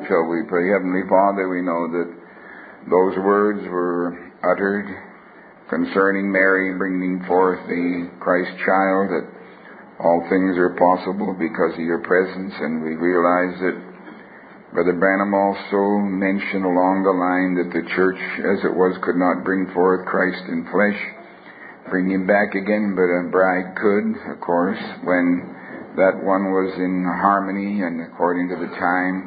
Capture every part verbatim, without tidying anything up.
Shall we pray? Heavenly Father, we know that those words were uttered concerning Mary bringing forth the Christ child, that all things are possible because of your presence, and we realize that Brother Branham also mentioned along the line that the church, as it was, could not bring forth Christ in flesh, bring him back again, but a bride could, of course, when that one was in harmony and according to the time,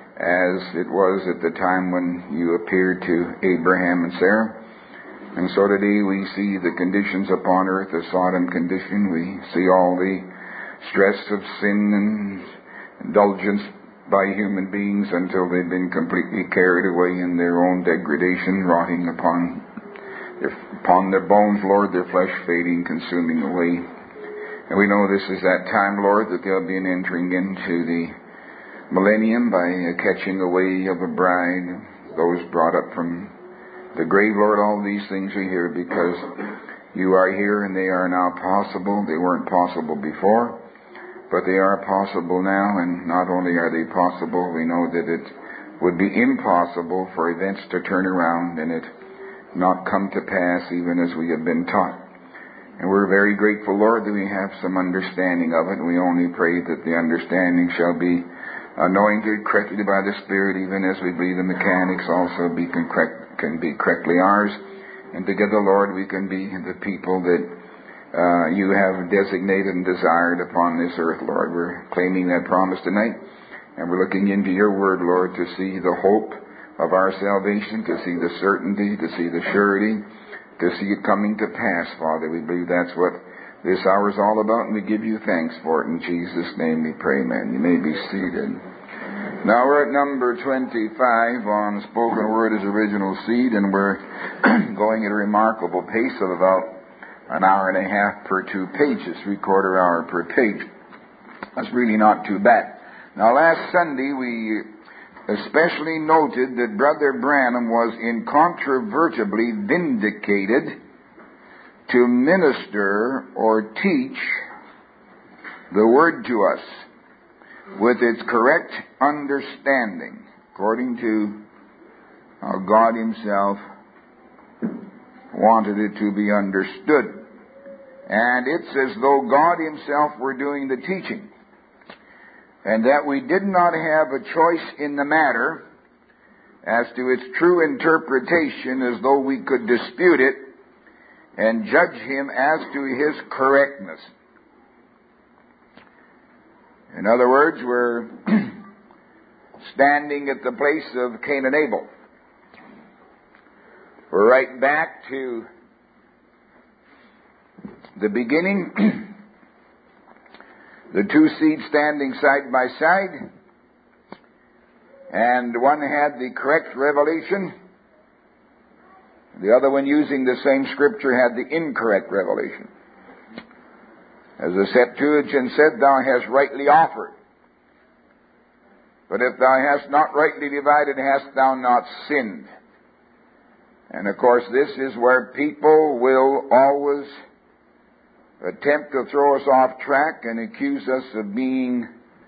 as it was at the time when you appeared to Abraham and Sarah. And so today we see the conditions upon earth, the Sodom condition. We see all the stress of sin and indulgence by human beings until they've been completely carried away in their own degradation, rotting upon their, upon their bones, Lord, their flesh fading, consuming away. And we know this is that time, Lord, that they'll be entering into the millennium by a catching away of a bride, those brought up from the grave, Lord. All these things are here because you are here, and they are now possible. They weren't possible before, but they are possible now. And not only are they possible, we know that it would be impossible for events to turn around and it not come to pass even as we have been taught. And we're very grateful, Lord, that we have some understanding of it. And we only pray that the understanding shall be anointed correctly by the Spirit, even as we believe the mechanics also be can, correct, can be correctly ours. And together, Lord, we can be the people that uh, you have designated and desired upon this earth, Lord. We're claiming that promise tonight. And we're looking into your word, Lord, to see the hope of our salvation, to see the certainty, to see the surety, to see it coming to pass, Father. We believe that's what this hour is all about, and we give you thanks for it. In Jesus' name we pray, amen. You may be seated. Now we're at number twenty-five on Spoken Word as Original Seed, and we're going at a remarkable pace of about an hour and a half per two pages, three-quarter hour per page. That's really not too bad. Now last Sunday we especially noted that Brother Branham was incontrovertibly vindicated to minister or teach the Word to us with its correct understanding, according to how God Himself wanted it to be understood. And it's as though God Himself were doing the teaching, and that we did not have a choice in the matter as to its true interpretation, as though we could dispute it and judge Him as to His correctness. In other words, we're standing at the place of Cain and Abel. We're right back to the beginning. The two seeds standing side by side, and one had the correct revelation. The other one, using the same scripture, had the incorrect revelation. As the Septuagint said, thou hast rightly offered. But if thou hast not rightly divided, hast thou not sinned? And of course, this is where people will always attempt to throw us off track and accuse us of being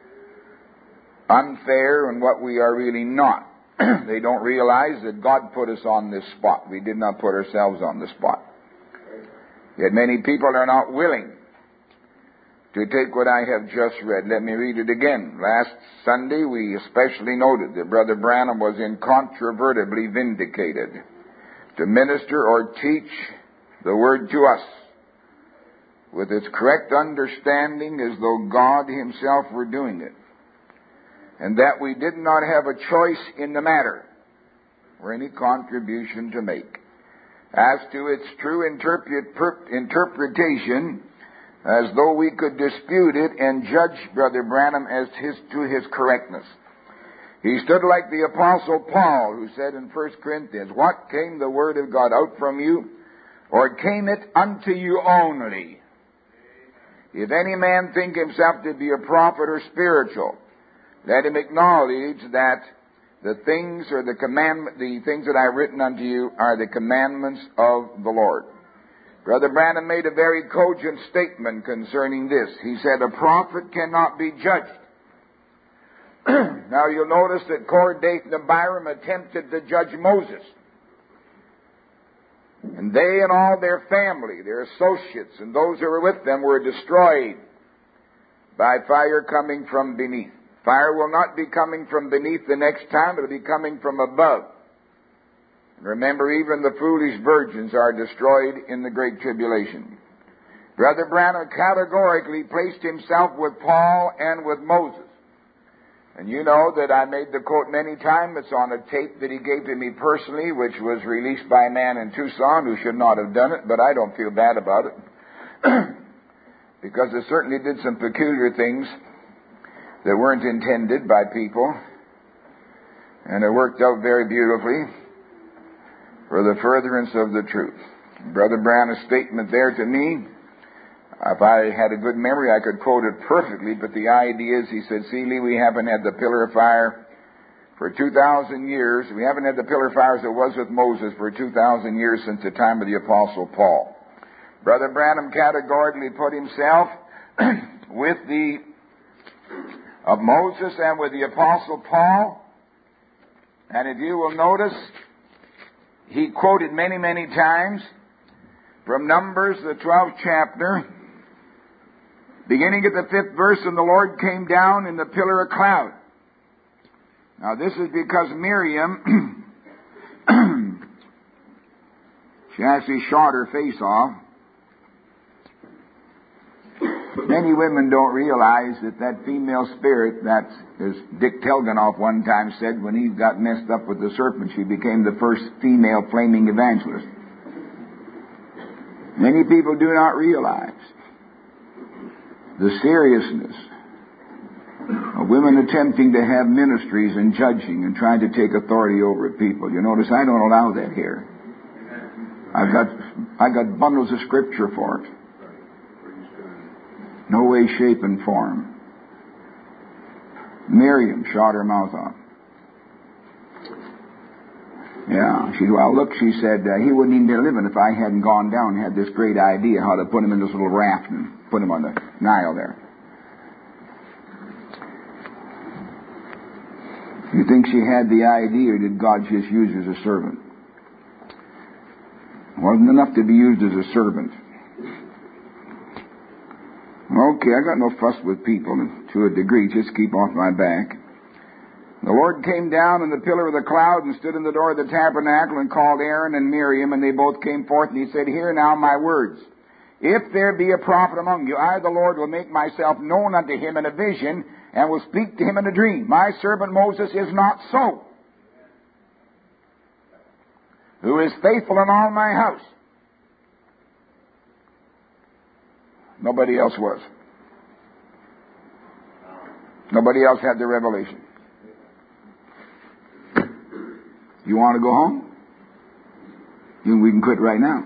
unfair and what we are really not. They don't realize that God put us on this spot. We did not put ourselves on the spot. Yet many people are not willing to take what I have just read. Let me read it again. Last Sunday we especially noted that Brother Branham was incontrovertibly vindicated to minister or teach the Word to us with its correct understanding, as though God Himself were doing it, and that we did not have a choice in the matter or any contribution to make as to its true interpret, per, interpretation, as though we could dispute it and judge Brother Branham as his, to his correctness. He stood like the Apostle Paul, who said in First Corinthians, what came the Word of God out from you, or came it unto you only? If any man think himself to be a prophet or spiritual, let him acknowledge that the things or the commandment, the things that I have written unto you are the commandments of the Lord. Brother Branham made a very cogent statement concerning this. He said, a prophet cannot be judged Now you'll notice that Korah, Dathan, and Abiram attempted to judge Moses. And they and all their family, their associates, and those who were with them were destroyed by fire coming from beneath. Fire will not be coming from beneath the next time, it will be coming from above. And remember, even the foolish virgins are destroyed in the Great Tribulation. Brother Branham categorically placed himself with Paul and with Moses. And you know that I made the quote many times. It's on a tape that he gave to me personally, which was released by a man in Tucson who should not have done it, but I don't feel bad about it. Because it certainly did some peculiar things that weren't intended by people. And it worked out very beautifully for the furtherance of the truth. Brother Branham's statement there to me, if I had a good memory, I could quote it perfectly, but the idea is, he said, "Seeley, we haven't had the pillar of fire for two thousand years. We haven't had the pillar of fire as it was with Moses for two thousand years since the time of the Apostle Paul." Brother Branham categorically put himself with the of Moses and with the Apostle Paul. And if you will notice, he quoted many, many times from Numbers, the twelfth chapter, beginning at the fifth verse, "And the Lord came down in the pillar of cloud." Now this is because Miriam, she actually shot her face off. Many women don't realize that that female spirit, that's, as Dick Telganoff one time said, when he got messed up with the serpent, she became the first female flaming evangelist. Many people do not realize the seriousness of women attempting to have ministries and judging and trying to take authority over people. You notice I don't allow that here. I've got, I've got bundles of scripture for it. No way, shape, and form. Miriam shot her mouth off. Yeah, she, well, look, she said, uh, he wouldn't even be living if I hadn't gone down and had this great idea how to put him in this little raft and put him on the Nile there. You think she had the idea, or did God just use her as a servant? It wasn't enough to be used as a servant. Okay, I got no fuss with people to a degree. Just keep off my back. The Lord came down in the pillar of the cloud and stood in the door of the tabernacle and called Aaron and Miriam, and they both came forth, and he said, "Hear now my words. If there be a prophet among you, I, the Lord, will make myself known unto him in a vision, and will speak to him in a dream. My servant Moses is not so, who is faithful in all my house." Nobody else was. Nobody else had the revelation. You want to go home? You, we can quit right now.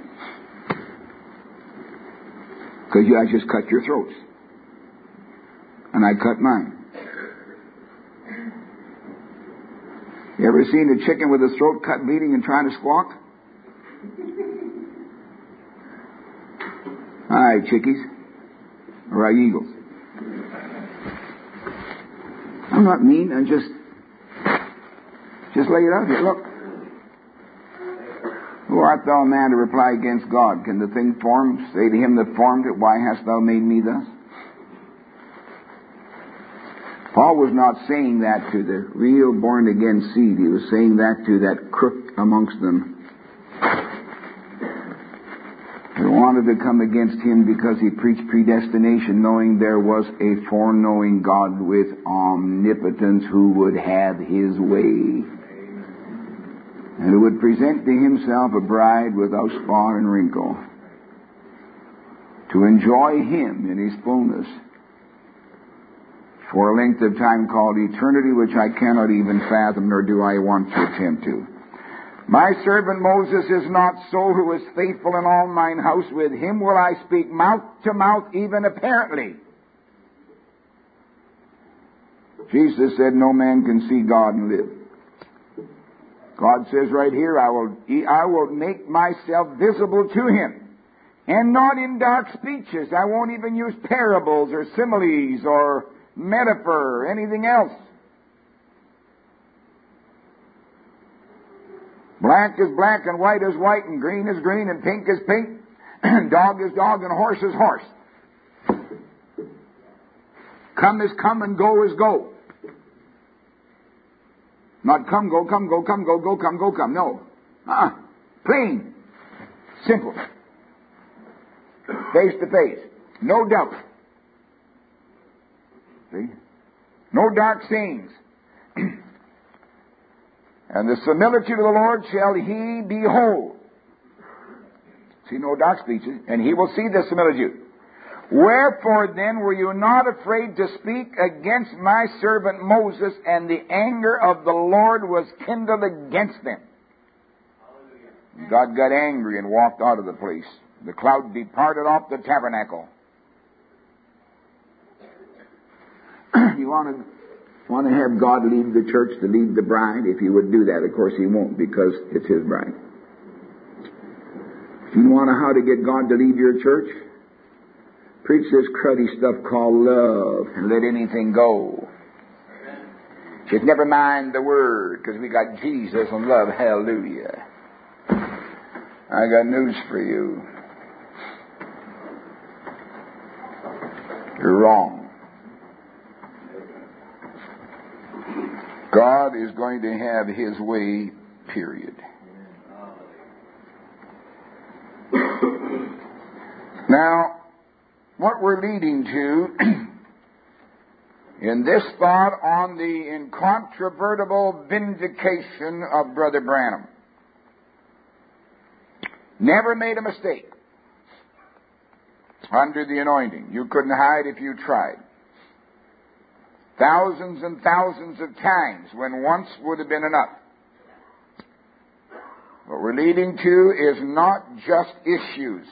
Because you, I just cut your throats. And I cut mine. You ever seen a chicken with his throat cut bleeding and trying to squawk? All right, chickies. All right, eagles. I'm not mean. I'm just, just lay it out here. Look. Who art thou, man, to reply against God? Can the thing formed say to him that formed it, "Why hast thou made me thus?" Paul was not saying that to the real born-again seed. He was saying that to that crook amongst them who wanted to come against him because he preached predestination, knowing there was a foreknowing God with omnipotence who would have his way, and who would present to himself a bride without spot and wrinkle, to enjoy him in his fullness for a length of time called eternity, which I cannot even fathom, nor do I want to attempt to. My servant Moses is not so, who is faithful in all mine house. With him will I speak mouth to mouth, even apparently. Jesus said, no man can see God and live. God says right here, I will, I will make myself visible to him. And not in dark speeches. I won't even use parables or similes or metaphor or anything else. Black is black, and white is white, and green is green, and pink is pink, and dog is dog, and horse is horse. Come is come, and go is go. Not come, go, come, go, come, go, go, come, go, come. No. Uh-uh. Plain. Simple. Face to face. No doubt. See? No dark sayings. And the similitude of the Lord shall he behold. See, no dark speeches. And he will see the similitude. Wherefore then were you not afraid to speak against my servant Moses, and the anger of the Lord was kindled against them? God got angry and walked out of the place. The cloud departed off the tabernacle. You want to want to have God lead the church to lead the bride? If he would do that, of course he won't, because it's his bride. If you want to how to get God to lead your church, preach this cruddy stuff called love and let anything go. Just never mind the word, because we got Jesus and love. Hallelujah. I got news for you. You're wrong. God is going to have his way, period. Now, what we're leading to in this thought on the incontrovertible vindication of Brother Branham. Never made a mistake under the anointing. You couldn't hide if you tried. Thousands and thousands of times when once would have been enough. What we're leading to is not just issues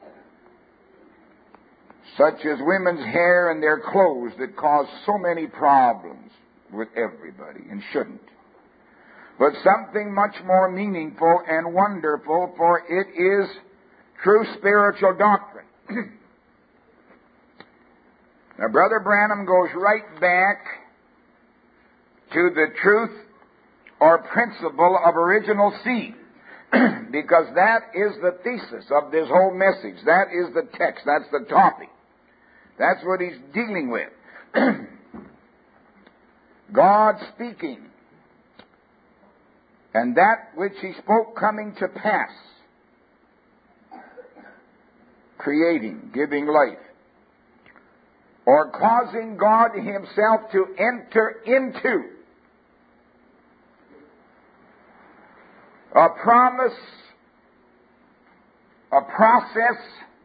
such as women's hair and their clothes that cause so many problems with everybody and shouldn't, but something much more meaningful and wonderful, for it is true spiritual doctrine. Now, Brother Branham goes right back to the truth or principle of original seed, because that is the thesis of this whole message. That is the text. That's the topic. That's what he's dealing with. God speaking, and that which he spoke coming to pass, creating, giving life, or causing God himself to enter into a promise, a process,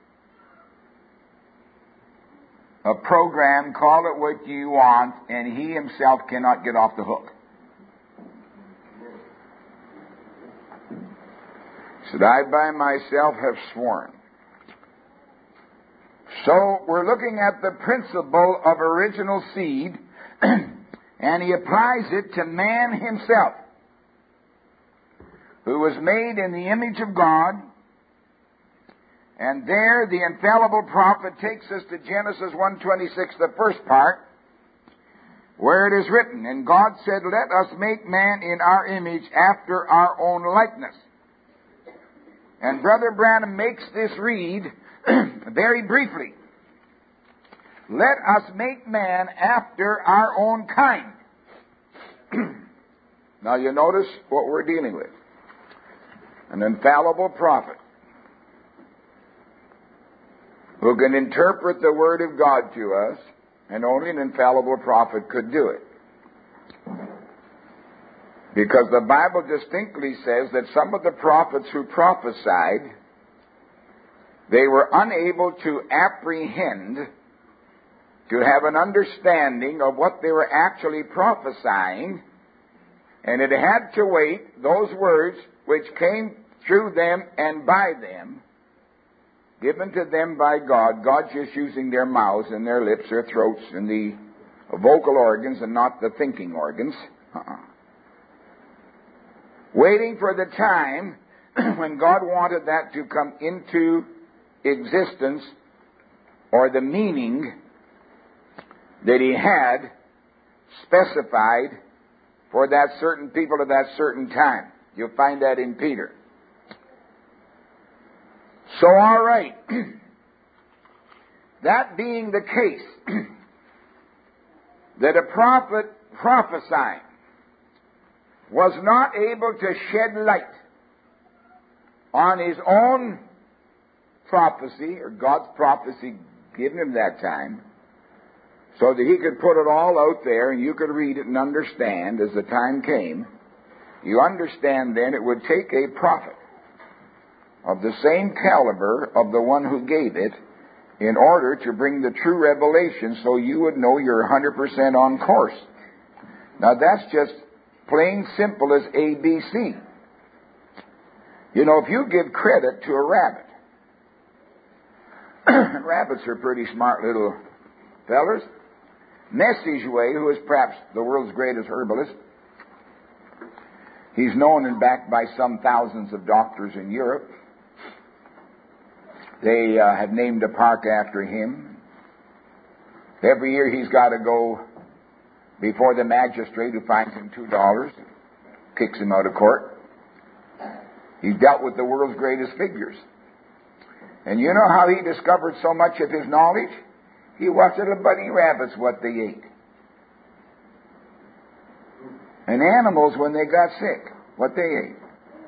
a program, call it what you want, and he himself cannot get off the hook. Said, I by myself have sworn. So we're looking at the principle of original seed, and he applies it to man himself, who was made in the image of God. And there the infallible prophet takes us to Genesis one twenty-six, the first part, where it is written, and God said, let us make man in our image after our own likeness. And Brother Branham makes this read very briefly. Let us make man after our own kind. Now you notice what we're dealing with. An infallible prophet who can interpret the Word of God to us, and only an infallible prophet could do it. Because the Bible distinctly says that some of the prophets who prophesied, they were unable to apprehend, to have an understanding of what they were actually prophesying, and it had to wait, those words which came through them and by them, given to them by God, God just using their mouths and their lips, their throats, and the vocal organs and not the thinking organs. Uh-uh. Waiting for the time when God wanted that to come into existence, or the meaning that he had specified for that certain people at that certain time. You'll find that in Peter. So, all right. That being the case, that a prophet prophesying was not able to shed light on his own prophecy, or God's prophecy given him that time, so that he could put it all out there and you could read it and understand as the time came, you understand then it would take a prophet of the same caliber of the one who gave it in order to bring the true revelation so you would know you're one hundred percent on course. Now that's just plain simple as A B C. You know, if you give credit to a rabbit, rabbits are pretty smart little fellers. Messageway, who is perhaps the world's greatest herbalist, he's known and backed by some thousands of doctors in Europe. They uh, have named a park after him. Every year he's got to go before the magistrate who fines him two dollars, kicks him out of court. He's dealt with the world's greatest figures. And you know how he discovered so much of his knowledge? He watched little bunny rabbits what they ate. And animals when they got sick, what they ate.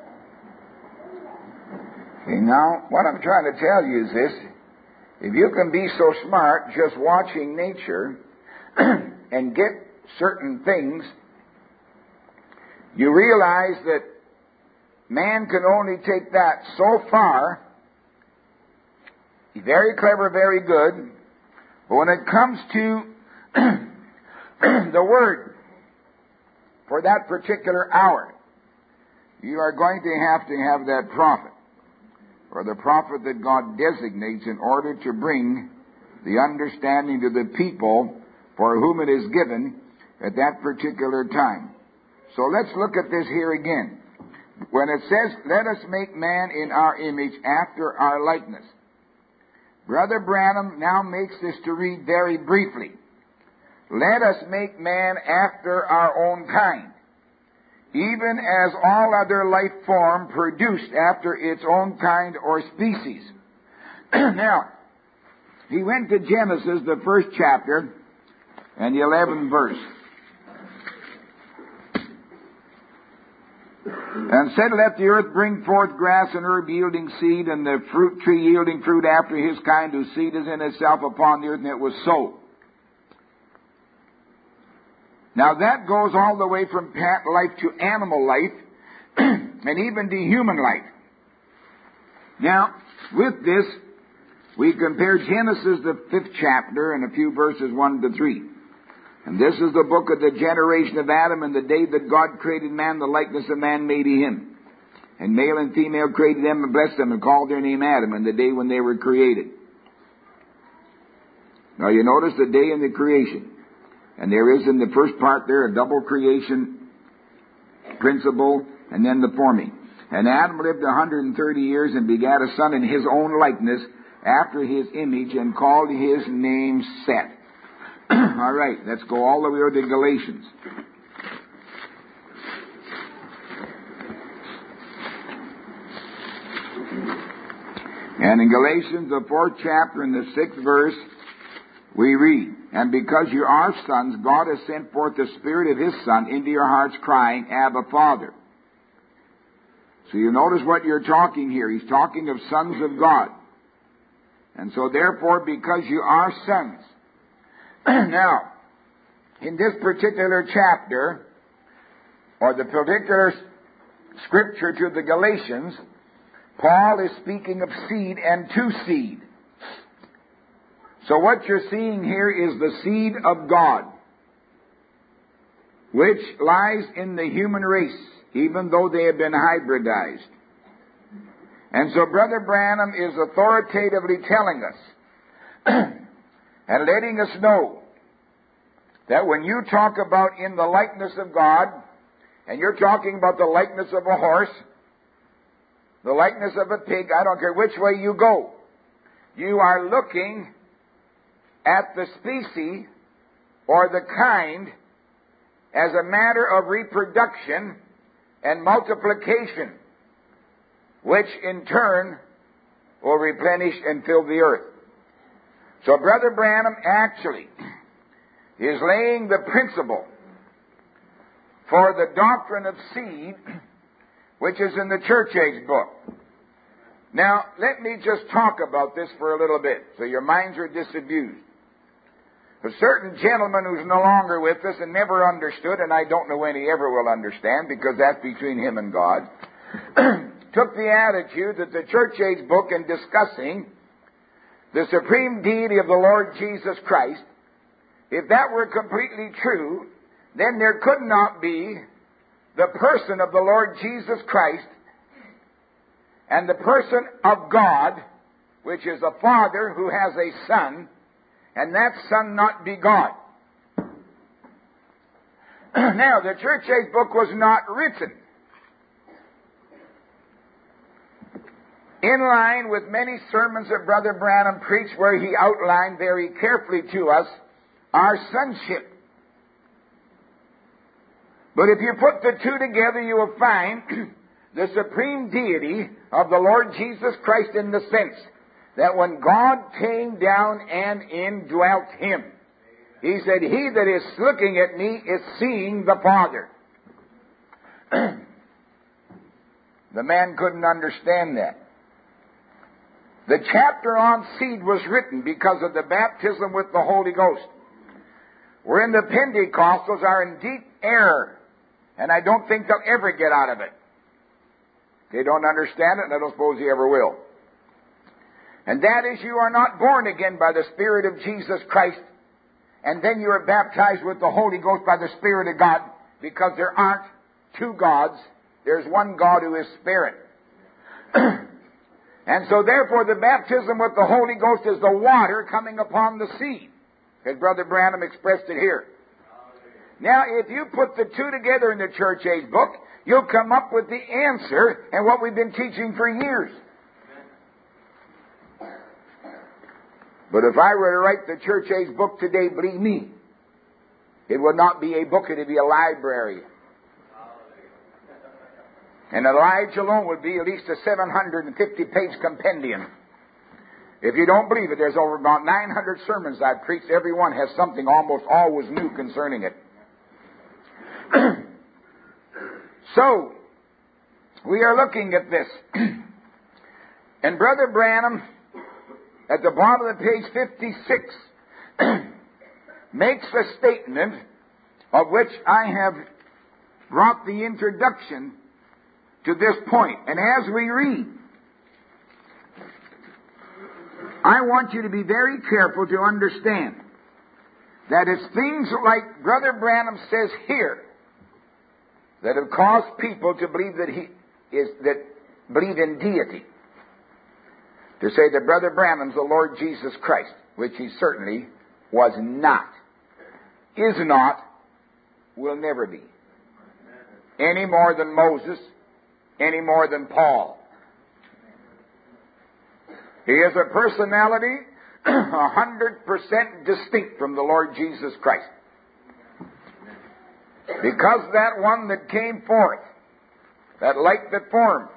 See, now, what I'm trying to tell you is this. If you can be so smart just watching nature and get certain things, you realize that man can only take that so far. He's very clever, very good. But when it comes to the word for that particular hour, you are going to have to have that prophet, or the prophet that God designates in order to bring the understanding to the people for whom it is given at that particular time. So let's look at this here again. When it says, let us make man in our image after our likeness, Brother Branham now makes this to read very briefly. Let us make man after our own kind, even as all other life form produced after its own kind or species. Now, he went to Genesis, the first chapter, and the eleventh verse, and said, let the earth bring forth grass and herb yielding seed, and the fruit tree yielding fruit after his kind, whose seed is in itself upon the earth, and it was so. Now that goes all the way from plant life to animal life, and even to human life. Now, with this, we compare Genesis, the fifth chapter, and a few verses one to three. And this is the book of the generation of Adam, and the day that God created man, the likeness of man made he him. And male and female created them and blessed them and called their name Adam, and the day when they were created. Now you notice the day in the creation. And there is in the first part there a double creation principle, and then the forming. And Adam lived one hundred thirty years and begat a son in his own likeness, after his image, and called his name Seth. All right, let's go all the way over to Galatians. And in Galatians, the fourth chapter, and the sixth verse, we read, and because you are sons, God has sent forth the Spirit of His Son into your hearts, crying, Abba, Father. So you notice what you're talking here. He's talking of sons of God. And so therefore, because you are sons. Now, in this particular chapter, or the particular scripture to the Galatians, Paul is speaking of seed and to seed. So what you're seeing here is the seed of God, which lies in the human race, even though they have been hybridized. And so Brother Branham is authoritatively telling us and letting us know that when you talk about in the likeness of God, and you're talking about the likeness of a horse, the likeness of a pig, I don't care which way you go, you are looking at the species or the kind as a matter of reproduction and multiplication, which in turn will replenish and fill the earth. So Brother Branham actually is laying the principle for the doctrine of seed, which is in the Church Age book. Now, let me just talk about this for a little bit, so your minds are disabused. A certain gentleman who's no longer with us and never understood, and I don't know when he ever will understand, because that's between him and God, took the attitude that the Church Age book, in discussing the supreme deity of the Lord Jesus Christ, if that were completely true, then there could not be the person of the Lord Jesus Christ and the person of God, which is a Father who has a Son, and that Son not be God. Now, the Church Age book was not written in line with many sermons that Brother Branham preached, where he outlined very carefully to us our sonship. But if you put the two together, you will find the supreme deity of the Lord Jesus Christ, in the sense that when God came down and indwelt him, he said, "He that is looking at me is seeing the Father." The man couldn't understand that. The chapter on seed was written because of the baptism with the Holy Ghost, wherein the Pentecostals are in deep error, and I don't think they'll ever get out of it. They don't understand it, and I don't suppose they ever will. And that is, you are not born again by the Spirit of Jesus Christ, and then you are baptized with the Holy Ghost by the Spirit of God, because there aren't two gods. There's one God who is Spirit. And so therefore the baptism with the Holy Ghost is the water coming upon the seed, as Brother Branham expressed it here. Now, if you put the two together in the Church Age book, you'll come up with the answer and what we've been teaching for years. But if I were to write the Church Age book today, believe me, it would not be a book, it would be a library. And Elijah alone would be at least a seven hundred fifty page compendium. If you don't believe it, there's over about nine hundred sermons I've preached. Every one has something almost always new concerning it. So, we are looking at this. And Brother Branham, at the bottom of page fifty-six, makes a statement of which I have brought the introduction to this point. And as we read, I want you to be very careful to understand that it's things like Brother Branham says here that have caused people to believe that he is, that believe in deity, to say that Brother Branham's the Lord Jesus Christ, which he certainly was not, is not, will never be, any more than Moses, any more than Paul. He is a personality a hundred percent distinct from the Lord Jesus Christ. Because that one that came forth, that light that formed,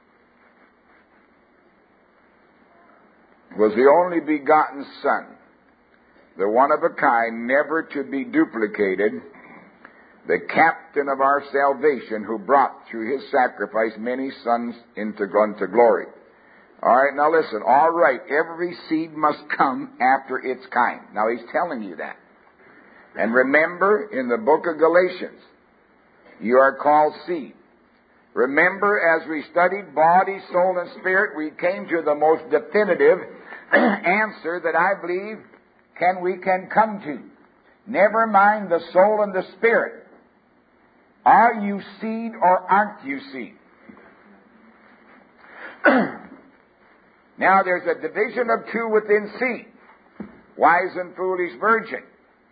was the only begotten Son, the one of a kind, never to be duplicated, the captain of our salvation, who brought through his sacrifice many sons into unto glory. All right, now listen. All right, every seed must come after its kind. Now he's telling you that. And remember, in the book of Galatians, you are called seed. Remember, as we studied body, soul, and spirit, we came to the most definitive answer that I believe can we can come to. Never mind the soul and the spirit. Are you seed or aren't you seed? Now there's a division of two within seed. Wise and foolish virgin.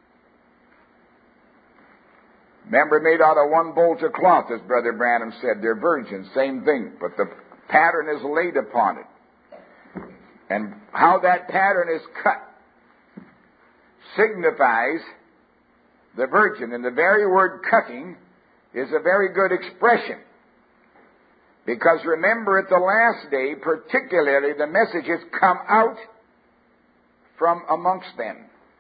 Remember, made out of one bolt of cloth, as Brother Branham said. They're virgins, same thing, but the pattern is laid upon it. And how that pattern is cut signifies the virgin. And the very word cutting is a very good expression. Because remember, at the last day, particularly, the messages come out from amongst them.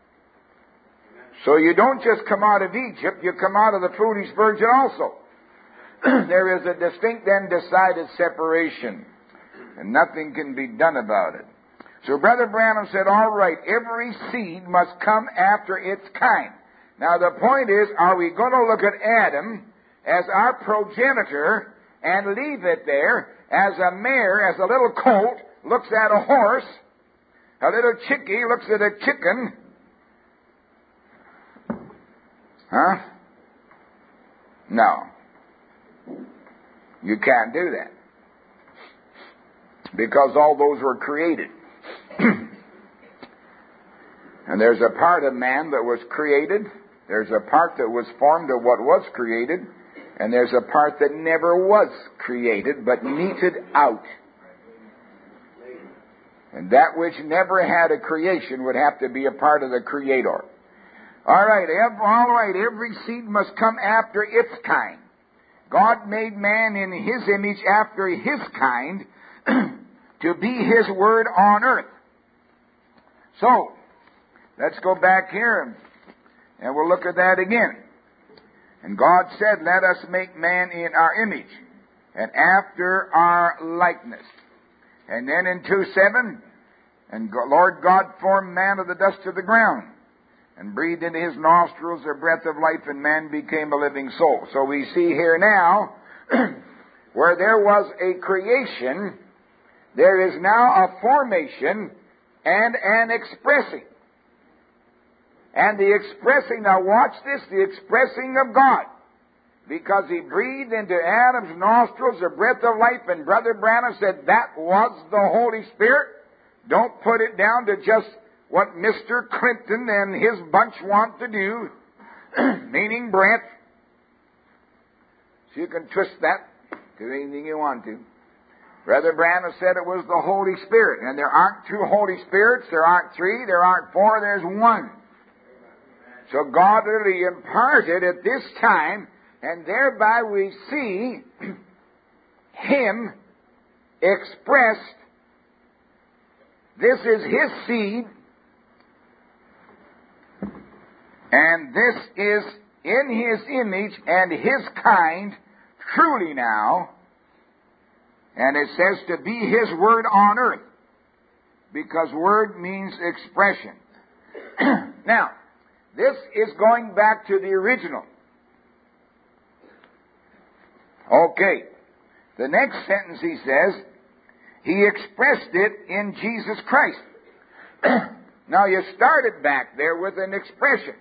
So you don't just come out of Egypt, you come out of the foolish virgin also. There is a distinct and decided separation, and nothing can be done about it. So Brother Branham said, all right, every seed must come after its kind. Now the point is, are we going to look at Adam as our progenitor and leave it there as a mare, as a little colt looks at a horse, a little chickie looks at a chicken? Huh? No. You can't do that. Because all those were created. And there's a part of man that was created. There's a part that was formed of what was created. And there's a part that never was created, but meted out. And that which never had a creation would have to be a part of the Creator. All right, every, all right, every seed must come after its kind. God made man in His image after His kind to be His Word on earth. So, let's go back here and we'll look at that again. And God said, let us make man in our image and after our likeness. And then in two seven, and Lord God formed man of the dust of the ground and breathed into his nostrils the breath of life, and man became a living soul. So we see here now, where there was a creation, there is now a formation and an expressing. And the expressing, now watch this, the expressing of God. Because He breathed into Adam's nostrils the breath of life, and Brother Branham said that was the Holy Spirit. Don't put it down to just what Mister Clinton and his bunch want to do, meaning breath. So you can twist that to anything you want to. Brother Branham said it was the Holy Spirit. And there aren't two Holy Spirits, there aren't three, there aren't four, there's one. So God really imparted at this time, and thereby we see Him expressed. This is His seed, and this is in His image and His kind, truly now. And it says to be His Word on earth, because Word means expression. Now, this is going back to the original. Okay. The next sentence he says, He expressed it in Jesus Christ. Now you started back there with an expression.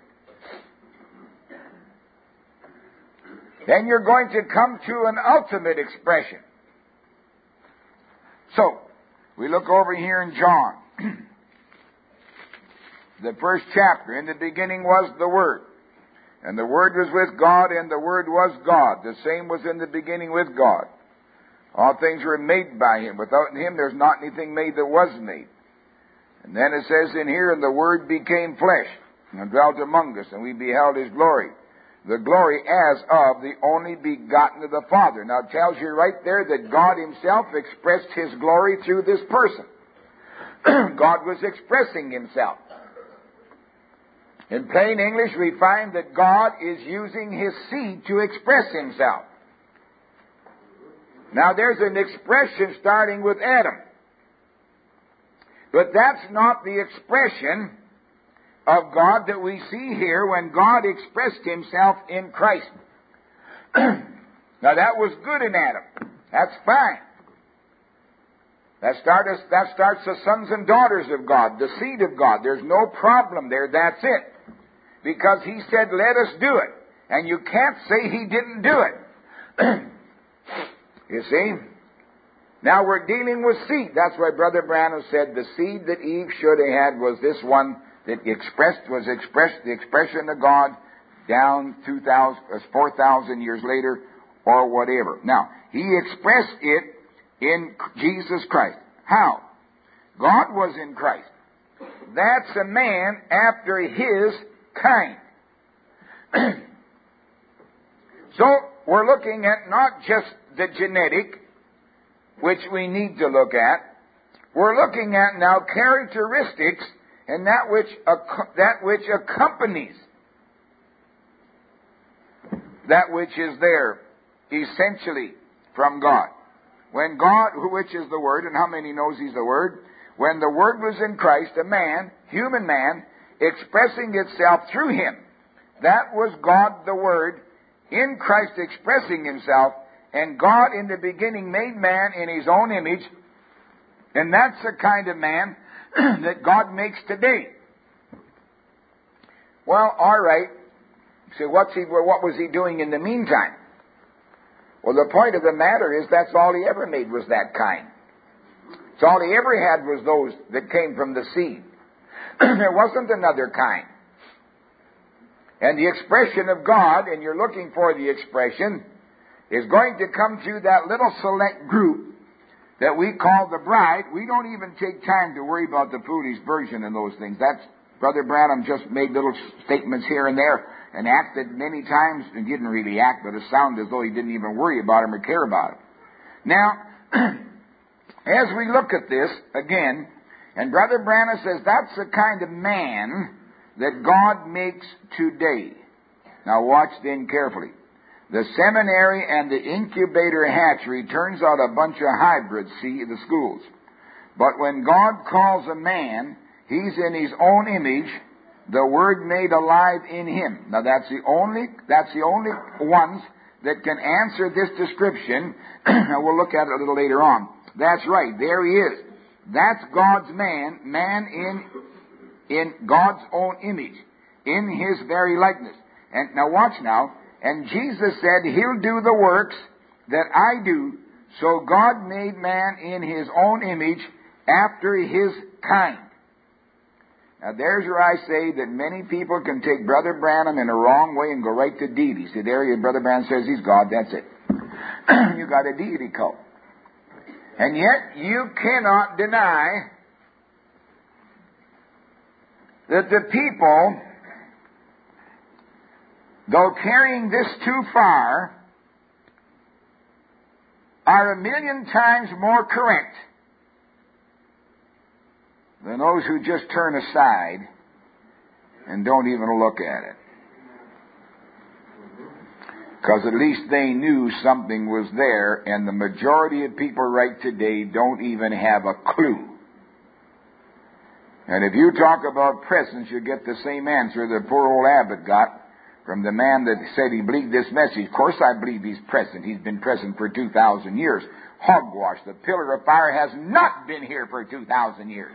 Then you're going to come to an ultimate expression. So, we look over here in John. The first chapter. In the beginning was the Word. And the Word was with God, and the Word was God. The same was in the beginning with God. All things were made by Him. Without Him there's not anything made that was made. And then it says in here, and the Word became flesh, and dwelt among us, and we beheld His glory. The glory as of the only begotten of the Father. Now it tells you right there that God Himself expressed His glory through this person. God was expressing Himself. In plain English, we find that God is using His seed to express Himself. Now, there's an expression starting with Adam. But that's not the expression of God that we see here when God expressed Himself in Christ. Now, that was good in Adam. That's fine. That starts, that starts the sons and daughters of God, the seed of God. There's no problem there. That's it. Because He said, let us do it. And you can't say He didn't do it. You see? Now we're dealing with seed. That's why Brother Branham said the seed that Eve should have had was this one that expressed, was expressed, the expression of God down two thousand, four thousand years later or whatever. Now, He expressed it in Jesus Christ. How? God was in Christ. That's a man after His kind. So, we're looking at not just the genetic, which we need to look at. We're looking at now characteristics and that which that which accompanies that which is there essentially from God. When God, which is the Word, and how many knows He's the Word? When the Word was in Christ, a man, human man, expressing itself through Him. That was God the Word, in Christ expressing Himself, and God in the beginning made man in His own image, and that's the kind of man that God makes today. Well, all right. So what's he, what was He doing in the meantime? Well, the point of the matter is that's all He ever made was that kind. So all He ever had was those that came from the seed. There wasn't another kind. And the expression of God, and you're looking for the expression, is going to come through that little select group that we call the bride. We don't even take time to worry about the foolish version and those things. That's, Brother Branham just made little statements here and there and acted many times, and didn't really act, but it sounded as though he didn't even worry about him or care about him. Now, as we look at this again, and Brother Branham says that's the kind of man that God makes today. Now watch then carefully. The seminary and the incubator hatchery turns out a bunch of hybrids, see, the schools. But when God calls a man, He's in His own image, the Word made alive in Him. Now that's the only, that's the only ones that can answer this description. We'll look at it a little later on. That's right, there He is. That's God's man, man in, in God's own image, in His very likeness. And now watch now. And Jesus said, He'll do the works that I do. So God made man in His own image after His kind. Now there's where I say that many people can take Brother Branham in a wrong way and go right to deity. See, there you, Brother Branham says he's God, that's it. You got a deity cult. And yet you cannot deny that the people, though carrying this too far, are a million times more correct than those who just turn aside and don't even look at it. Because at least they knew something was there, and the majority of people right today don't even have a clue. And if you talk about presence, you get the same answer that poor old Abbott got from the man that said he believed this message. Of course I believe He's present. He's been present for two thousand years. Hogwash. The pillar of fire has not been here for two thousand years.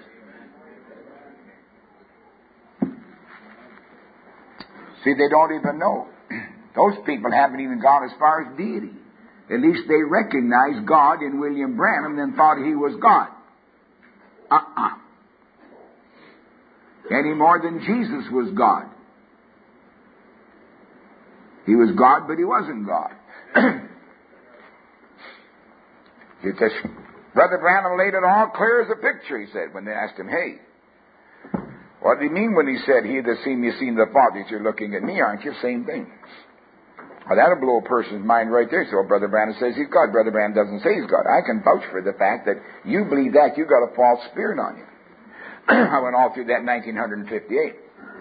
See, they don't even know. Those people haven't even gone as far as deity. At least they recognized God in William Branham and thought He was God. Uh-uh. Any more than Jesus was God. He was God, but He wasn't God. He says, Brother Branham laid it all clear as a picture, he said, when they asked him, hey, what did he mean when he said, He that seen me seen the Father? You're looking at me, aren't you? Same thing. Well, that'll blow a person's mind right there. So Brother Branham says he's God. Brother Branham doesn't say he's God. I can vouch for the fact that you believe that, you got a false spirit on you. I went all through that in nineteen fifty-eight.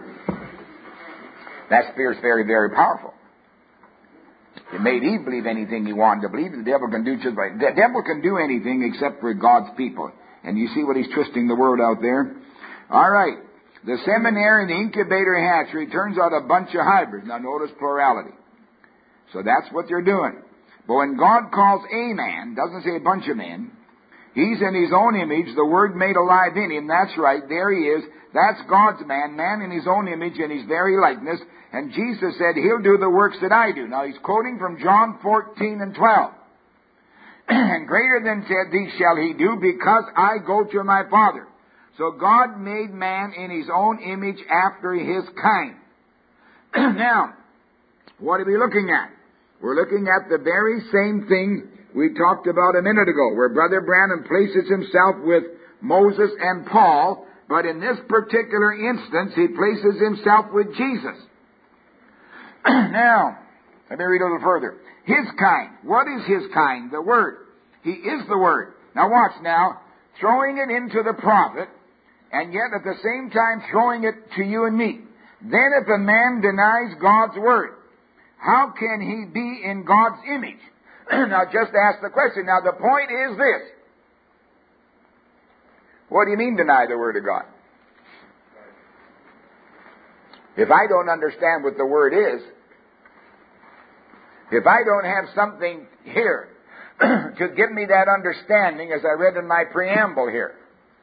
That spirit's very, very powerful. It made Eve believe anything he wanted to believe. The devil can do just right. The devil can do anything except for God's people. And you see what he's twisting the word out there? All right. The seminary and the incubator hatchery turns out a bunch of hybrids. Now notice plurality. So that's what they're doing. But when God calls a man, doesn't say a bunch of men, He's in His own image, the Word made alive in Him. That's right, there He is. That's God's man, man in His own image and His very likeness. And Jesus said, He'll do the works that I do. Now He's quoting from John fourteen and twelve. And greater than these shall He do, because I go to my Father. So God made man in His own image after His kind. Now, what are we looking at? We're looking at the very same thing we talked about a minute ago, where Brother Branham places himself with Moses and Paul, but in this particular instance, he places himself with Jesus. Now, let me read a little further. His kind. What is His kind? The Word. He is the Word. Now watch now. Throwing it into the prophet, and yet at the same time throwing it to you and me. Then if a man denies God's Word, how can he be in God's image? Now just ask the question. Now the point is this. What do you mean deny the Word of God? If I don't understand what the Word is, if I don't have something here to give me that understanding, as I read in my preamble here,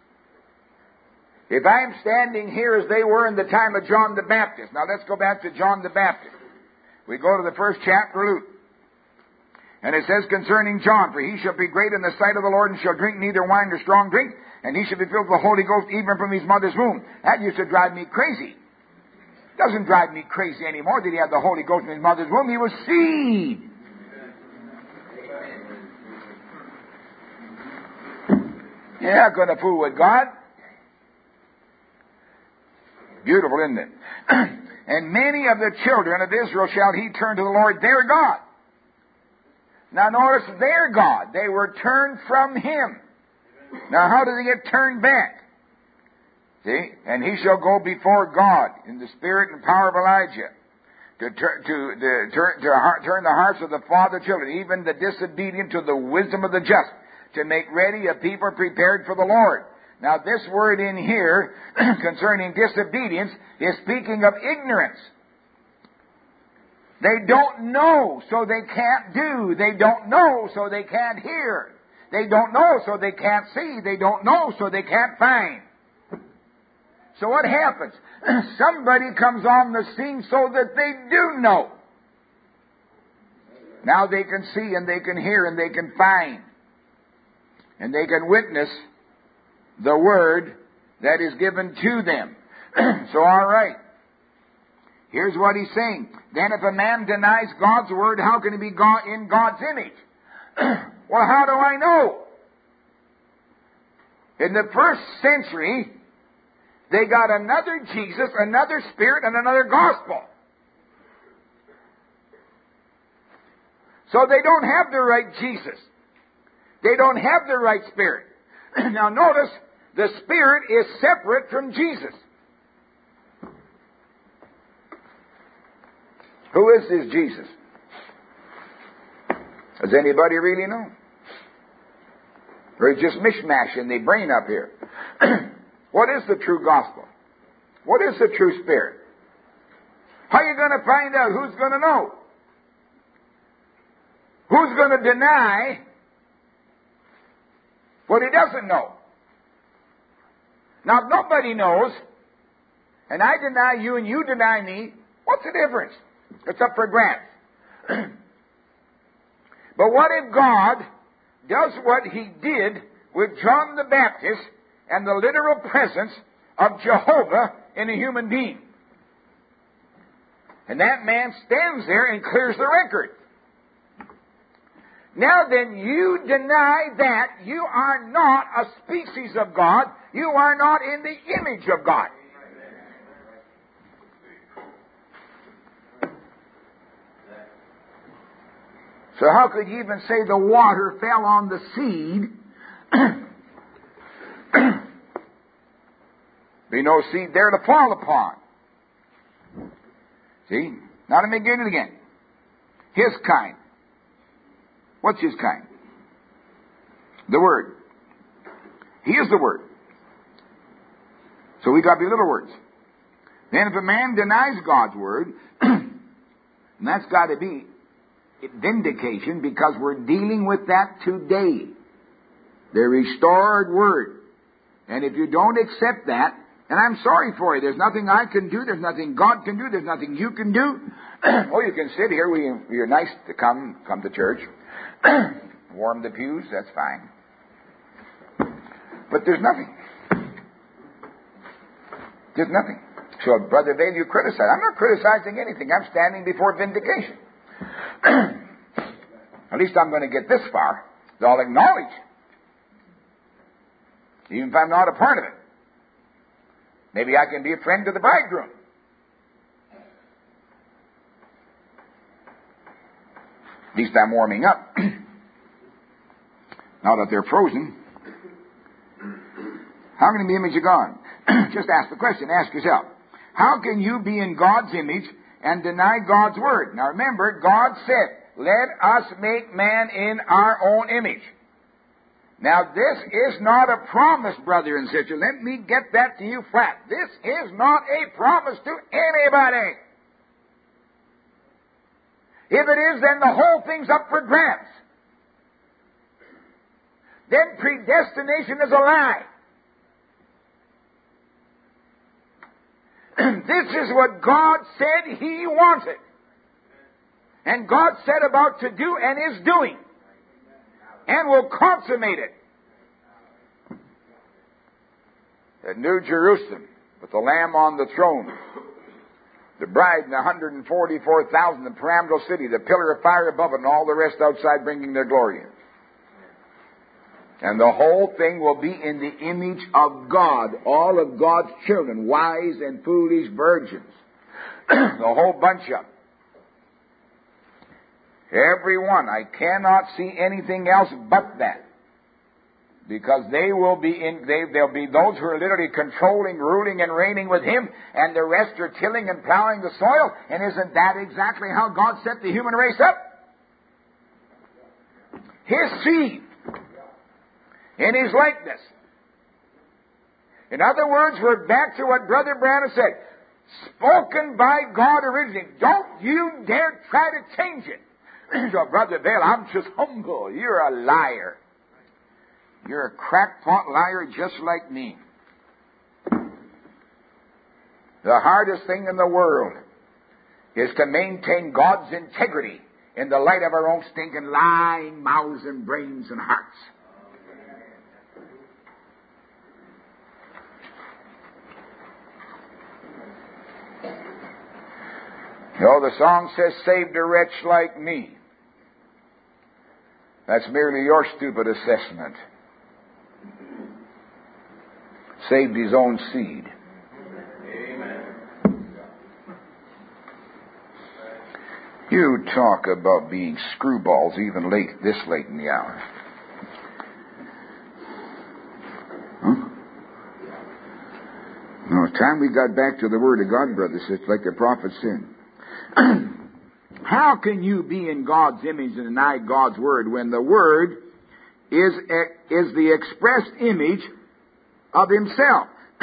if I am standing here as they were in the time of John the Baptist. Now let's go back to John the Baptist. We go to the first chapter of Luke. And it says concerning John, for he shall be great in the sight of the Lord, and shall drink neither wine nor strong drink, and he shall be filled with the Holy Ghost even from his mother's womb. That used to drive me crazy. Doesn't drive me crazy anymore that he had the Holy Ghost in his mother's womb. He was seed. You're not going to fool with God. Beautiful, isn't it? And many of the children of Israel shall he turn to the Lord their God. Now notice their God. They were turned from him. Now how do they get turned back? See? And he shall go before God in the spirit and power of Elijah to, tur- to, to, turn, to heart, turn the hearts of the father children, even the disobedient, to the wisdom of the just, to make ready a people prepared for the Lord. Now this word in here concerning disobedience is speaking of ignorance. They don't know, so they can't do. They don't know, so they can't hear. They don't know, so they can't see. They don't know, so they can't find. So what happens? Somebody comes on the scene so that they do know. Now they can see and they can hear and they can find. And they can witness the word that is given to them. So all right. Here's what he's saying. Then if a man denies God's word, how can he be God in God's image? Well, how do I know? In the first century, they got another Jesus, another Spirit, and another gospel. So they don't have the right Jesus. They don't have the right Spirit. Now notice, the Spirit is separate from Jesus. Who is this Jesus? Does anybody really know? Or is just mishmash in the brain up here? What is the true gospel? What is the true Spirit? How are you going to find out? Who's going to know? Who's going to deny what he doesn't know? Now, if nobody knows, and I deny you and you deny me, what's the difference? It's up for grabs. But what if God does what he did with John the Baptist and the literal presence of Jehovah in a human being? And that man stands there and clears the record. Now then, you deny that. You are not a species of God. You are not in the image of God. So how could you even say the water fell on the seed? Be no seed there to fall upon. See? Now let me get it again. His kind. What's his kind? The Word. He is the Word. So we got to be little words. Then if a man denies God's Word, and that's got to be vindication, because we're dealing with that today. The restored Word. And if you don't accept that, and I'm sorry for you, there's nothing I can do, there's nothing God can do, there's nothing you can do. Oh, you can sit here, we, you're nice to come, come to church. Warm the pews, that's fine. But there's nothing. There's nothing. So, Brother Vale, you criticize. I'm not criticizing anything. I'm standing before vindication. At least I'm going to get this far. I'll acknowledge, even if I'm not a part of it. Maybe I can be a friend to the bridegroom. At least I'm warming up. Now that they're frozen, how can you be the image of God? Just ask the question. Ask yourself, how can you be in God's image and deny God's word? Now remember, God said, let us make man in our own image. Now this is not a promise, brother and sister. Let me get that to you flat. This is not a promise to anybody. If it is, then the whole thing's up for grabs. Then predestination is a lie. This is what God said He wanted. And God said about to do and is doing. And will consummate it. At New Jerusalem, with the Lamb on the throne, the bride and one hundred forty-four thousand, the pyramidal city, the pillar of fire above it, and all the rest outside bringing their glory in. And the whole thing will be in the image of God. All of God's children, wise and foolish virgins. The whole bunch of them. Every one. I cannot see anything else but that. Because they will be in, they, there'll be those who are literally controlling, ruling, and reigning with Him, and the rest are tilling and plowing the soil. And isn't that exactly how God set the human race up? His seed. In His likeness. In other words, we're back to what Brother Branham said. Spoken by God originally. Don't you dare try to change it. So, Brother Bale, I'm just humble. You're a liar. You're a crackpot liar just like me. The hardest thing in the world is to maintain God's integrity in the light of our own stinking lying mouths and brains and hearts. You know, the song says, saved a wretch like me. That's merely your stupid assessment. Saved his own seed. Amen. You talk about being screwballs even late, this late in the hour. Huh? No, the time we got back to the Word of God, brothers, it's like the prophet said. How can you be in God's image and deny God's Word when the Word is, is the expressed image of Himself?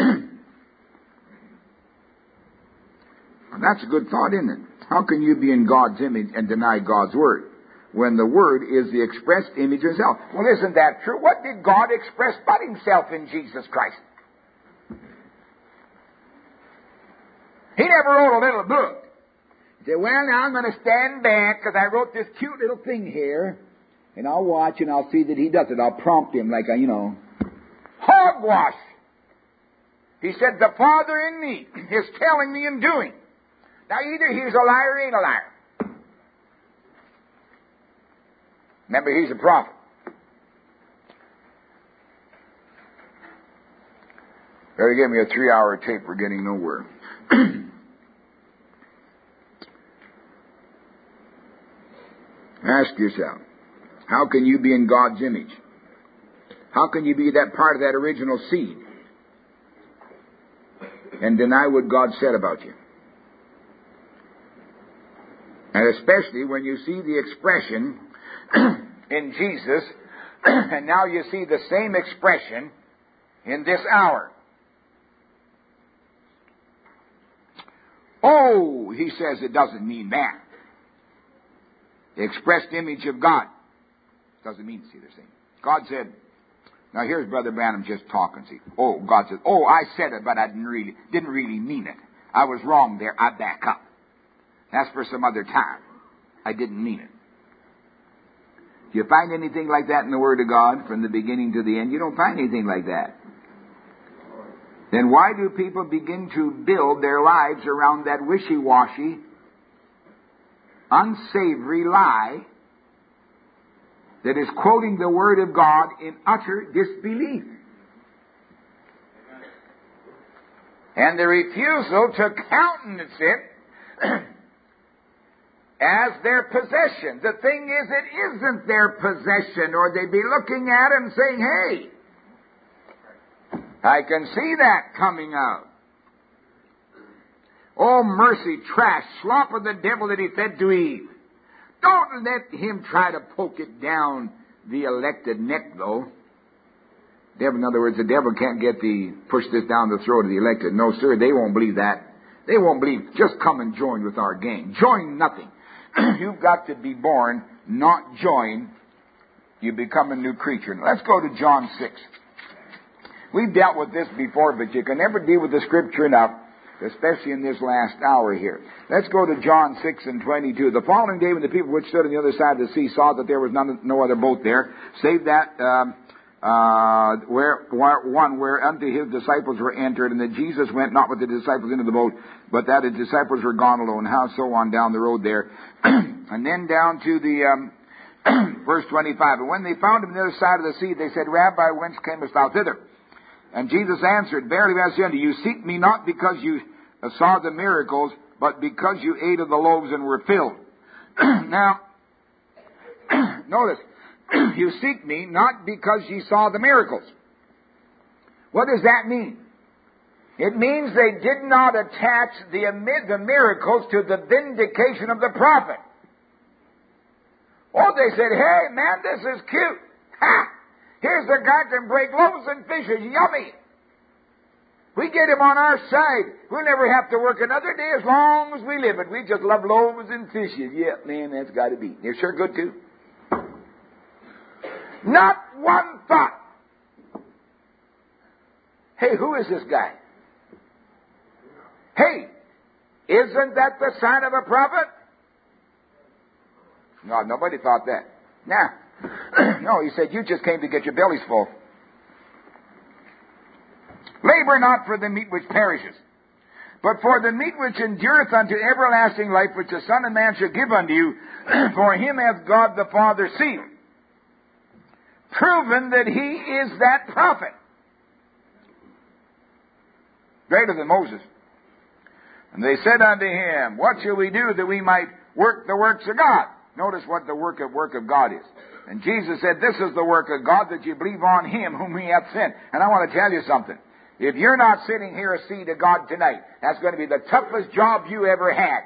That's a good thought, isn't it? How can you be in God's image and deny God's Word when the Word is the expressed image of Himself? Well, isn't that true? What did God express but Himself in Jesus Christ? He never wrote a little book. He said, well, now I'm going to stand back because I wrote this cute little thing here, and I'll watch and I'll see that he does it. I'll prompt him like a, you know, hogwash. He said, the Father in me is telling me and doing. Now, either he's a liar or he ain't a liar. Remember, he's a prophet. Better give me a three-hour tape. We're getting nowhere. Ask yourself, how can you be in God's image? How can you be that part of that original seed and deny what God said about you? And especially when you see the expression in Jesus, and now you see the same expression in this hour. Oh, he says it doesn't mean that. The expressed image of God doesn't mean to see the same. God said, now here's Brother Branham just talking. See, oh, God said, oh, I said it, but I didn't really, didn't really mean it. I was wrong there. I back up. That's for some other time. I didn't mean it. Do you find anything like that in the Word of God from the beginning to the end? You don't find anything like that. Then why do people begin to build their lives around that wishy-washy, unsavory lie that is quoting the Word of God in utter disbelief? And the refusal to countenance it as their possession. The thing is, it isn't their possession, or they'd be looking at it and saying, hey, I can see that coming out. Oh, mercy, trash, slop of the devil that he fed to Eve. Don't let him try to poke it down the elected neck, though. Devil, in other words, the devil can't get the, push this down the throat of the elected. No, sir, they won't believe that. They won't believe, just come and join with our gang. Join nothing. You've got to be born, not join. You become a new creature. Now, let's go to John six. We've dealt with this before, but you can never deal with the Scripture enough, especially in this last hour here. Let's go to John six and twenty-two. The following day when the people which stood on the other side of the sea saw that there was none, no other boat there, save that um, uh, where one where unto his disciples were entered, and that Jesus went not with the disciples into the boat, but that his disciples were gone alone. How so on down the road there. And then down to the um, verse twenty-five. And when they found him on the other side of the sea, they said, Rabbi, whence camest thou thither? And Jesus answered, Verily I say unto you, seek me not because you saw the miracles, but because you ate of the loaves and were filled. Now, notice, you seek me not because ye saw the miracles. What does that mean? It means they did not attach the, the miracles to the vindication of the prophet. Oh, they said, hey, man, this is cute. Ha! Here's the guy can break loaves and fishes. Yummy. We get him on our side. We'll never have to work another day as long as we live. And we just love loaves and fishes. Yeah, man, that's got to be. They're sure good, too. Not one thought. Hey, who is this guy? Hey, isn't that the sign of a prophet? No, nobody thought that. Nah. No, he said, you just came to get your bellies full. Labor not for the meat which perishes, but for the meat which endureth unto everlasting life, which the Son of Man shall give unto you. For him hath God the Father sealed, proven that he is that prophet. Greater than Moses. And they said unto him, what shall we do that we might work the works of God? Notice what the work of work of God is. And Jesus said, this is the work of God, that you believe on him whom he hath sent. And I want to tell you something. If you're not sitting here a seed of God tonight, that's going to be the toughest job you ever had.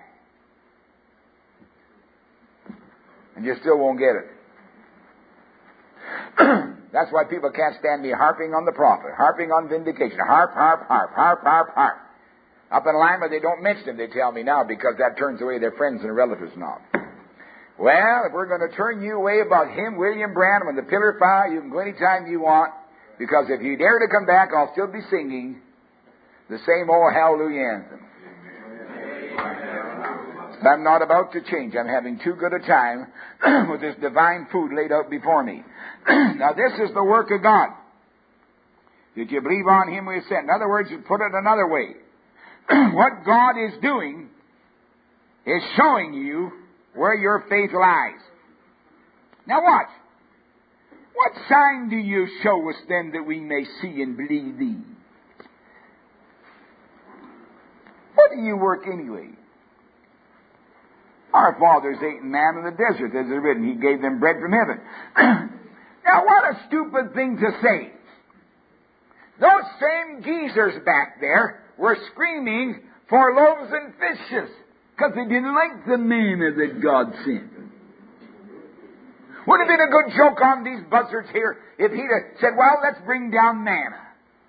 And you still won't get it. That's why people can't stand me harping on the prophet, harping on vindication. Harp, harp, harp, harp, harp, harp. Up in Lima, they don't mention him, they tell me now, because that turns away their friends and relatives now. Well, if we're going to turn you away about him, William Branham, and the pillar of fire, you can go any time you want, because if you dare to come back, I'll still be singing the same old hallelujah anthem. I'm not about to change. I'm having too good a time with this divine food laid out before me. Now, this is the work of God. Did you believe on him we have sent? In other words, you put it another way. What God is doing is showing you where your faith lies. Now watch. What sign do you show us then that we may see and believe thee? What do you work anyway? Our fathers ate manna in the desert, as it is written. He gave them bread from heaven. Now what a stupid thing to say. Those same geezers back there were screaming for loaves and fishes because they didn't like the manna that God sent. Would have been a good joke on these buzzards here if he'd have said, well, let's bring down manna.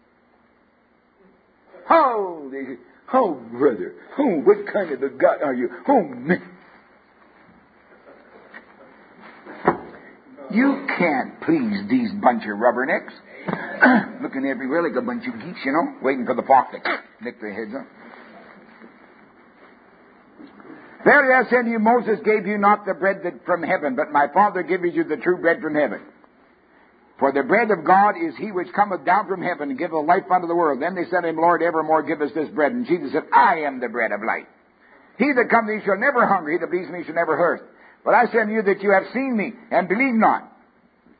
Oh, they said, oh, brother, oh, what kind of a God are you? Oh, man. You can't please these bunch of rubbernecks. Looking everywhere like a bunch of geeks, you know, waiting for the fox to lick their heads up. Verily I say unto you, Moses gave you not the bread that from heaven, but my Father giveth you the true bread from heaven. For the bread of God is he which cometh down from heaven and giveth life unto the world. Then they said to him, Lord, evermore give us this bread. And Jesus said, I am the bread of life. He that cometh to me shall never hunger, he that believes me shall never thirst. But I say unto you that you have seen me, and believe not.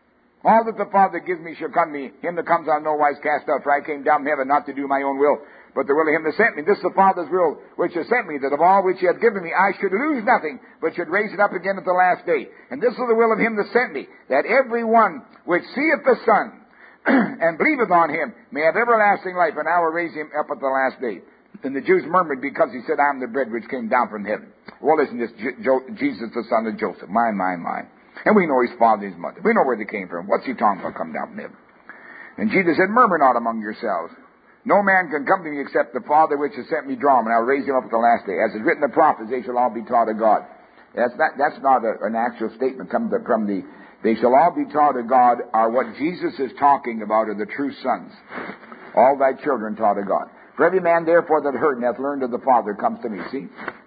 All that the Father gives me shall come to me. Him that comes on no wise cast out. For I came down from heaven not to do my own will, but the will of him that sent me. This is the Father's will which has sent me, that of all which he hath given me I should lose nothing, but should raise it up again at the last day. And this is the will of him that sent me, that every one which seeth the Son and believeth on him may have everlasting life, and I will raise him up at the last day. And the Jews murmured because he said, I am the bread which came down from heaven. Well, listen, this J- Jo- Jesus, the son of Joseph. My, my, my. And we know his father and his mother. We know where they came from. What's he talking about, come down from heaven? And Jesus said, murmur not among yourselves. No man can come to me except the Father which has sent me draw him, and I'll raise him up at the last day. As is written in the prophets, they shall all be taught of God. That's not, that's not a, an actual statement come to, from the, they shall all be taught of God, are what Jesus is talking about, are the true sons. All thy children taught of God. For every man therefore that heard and hath learned of the Father comes to me. See?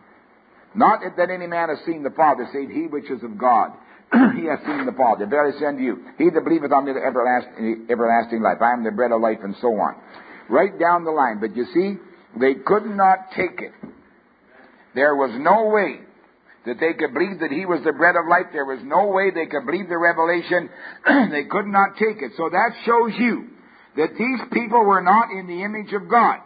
Not that any man has seen the Father, save he which is of God. He hath seen the Father. Verily I say unto you, he that believeth on me the everlasting, everlasting life. I am the bread of life, and so on. Right down the line. But you see, they could not take it. There was no way that they could believe that he was the bread of life. There was no way they could believe the revelation. They could not take it. So that shows you that these people were not in the image of God.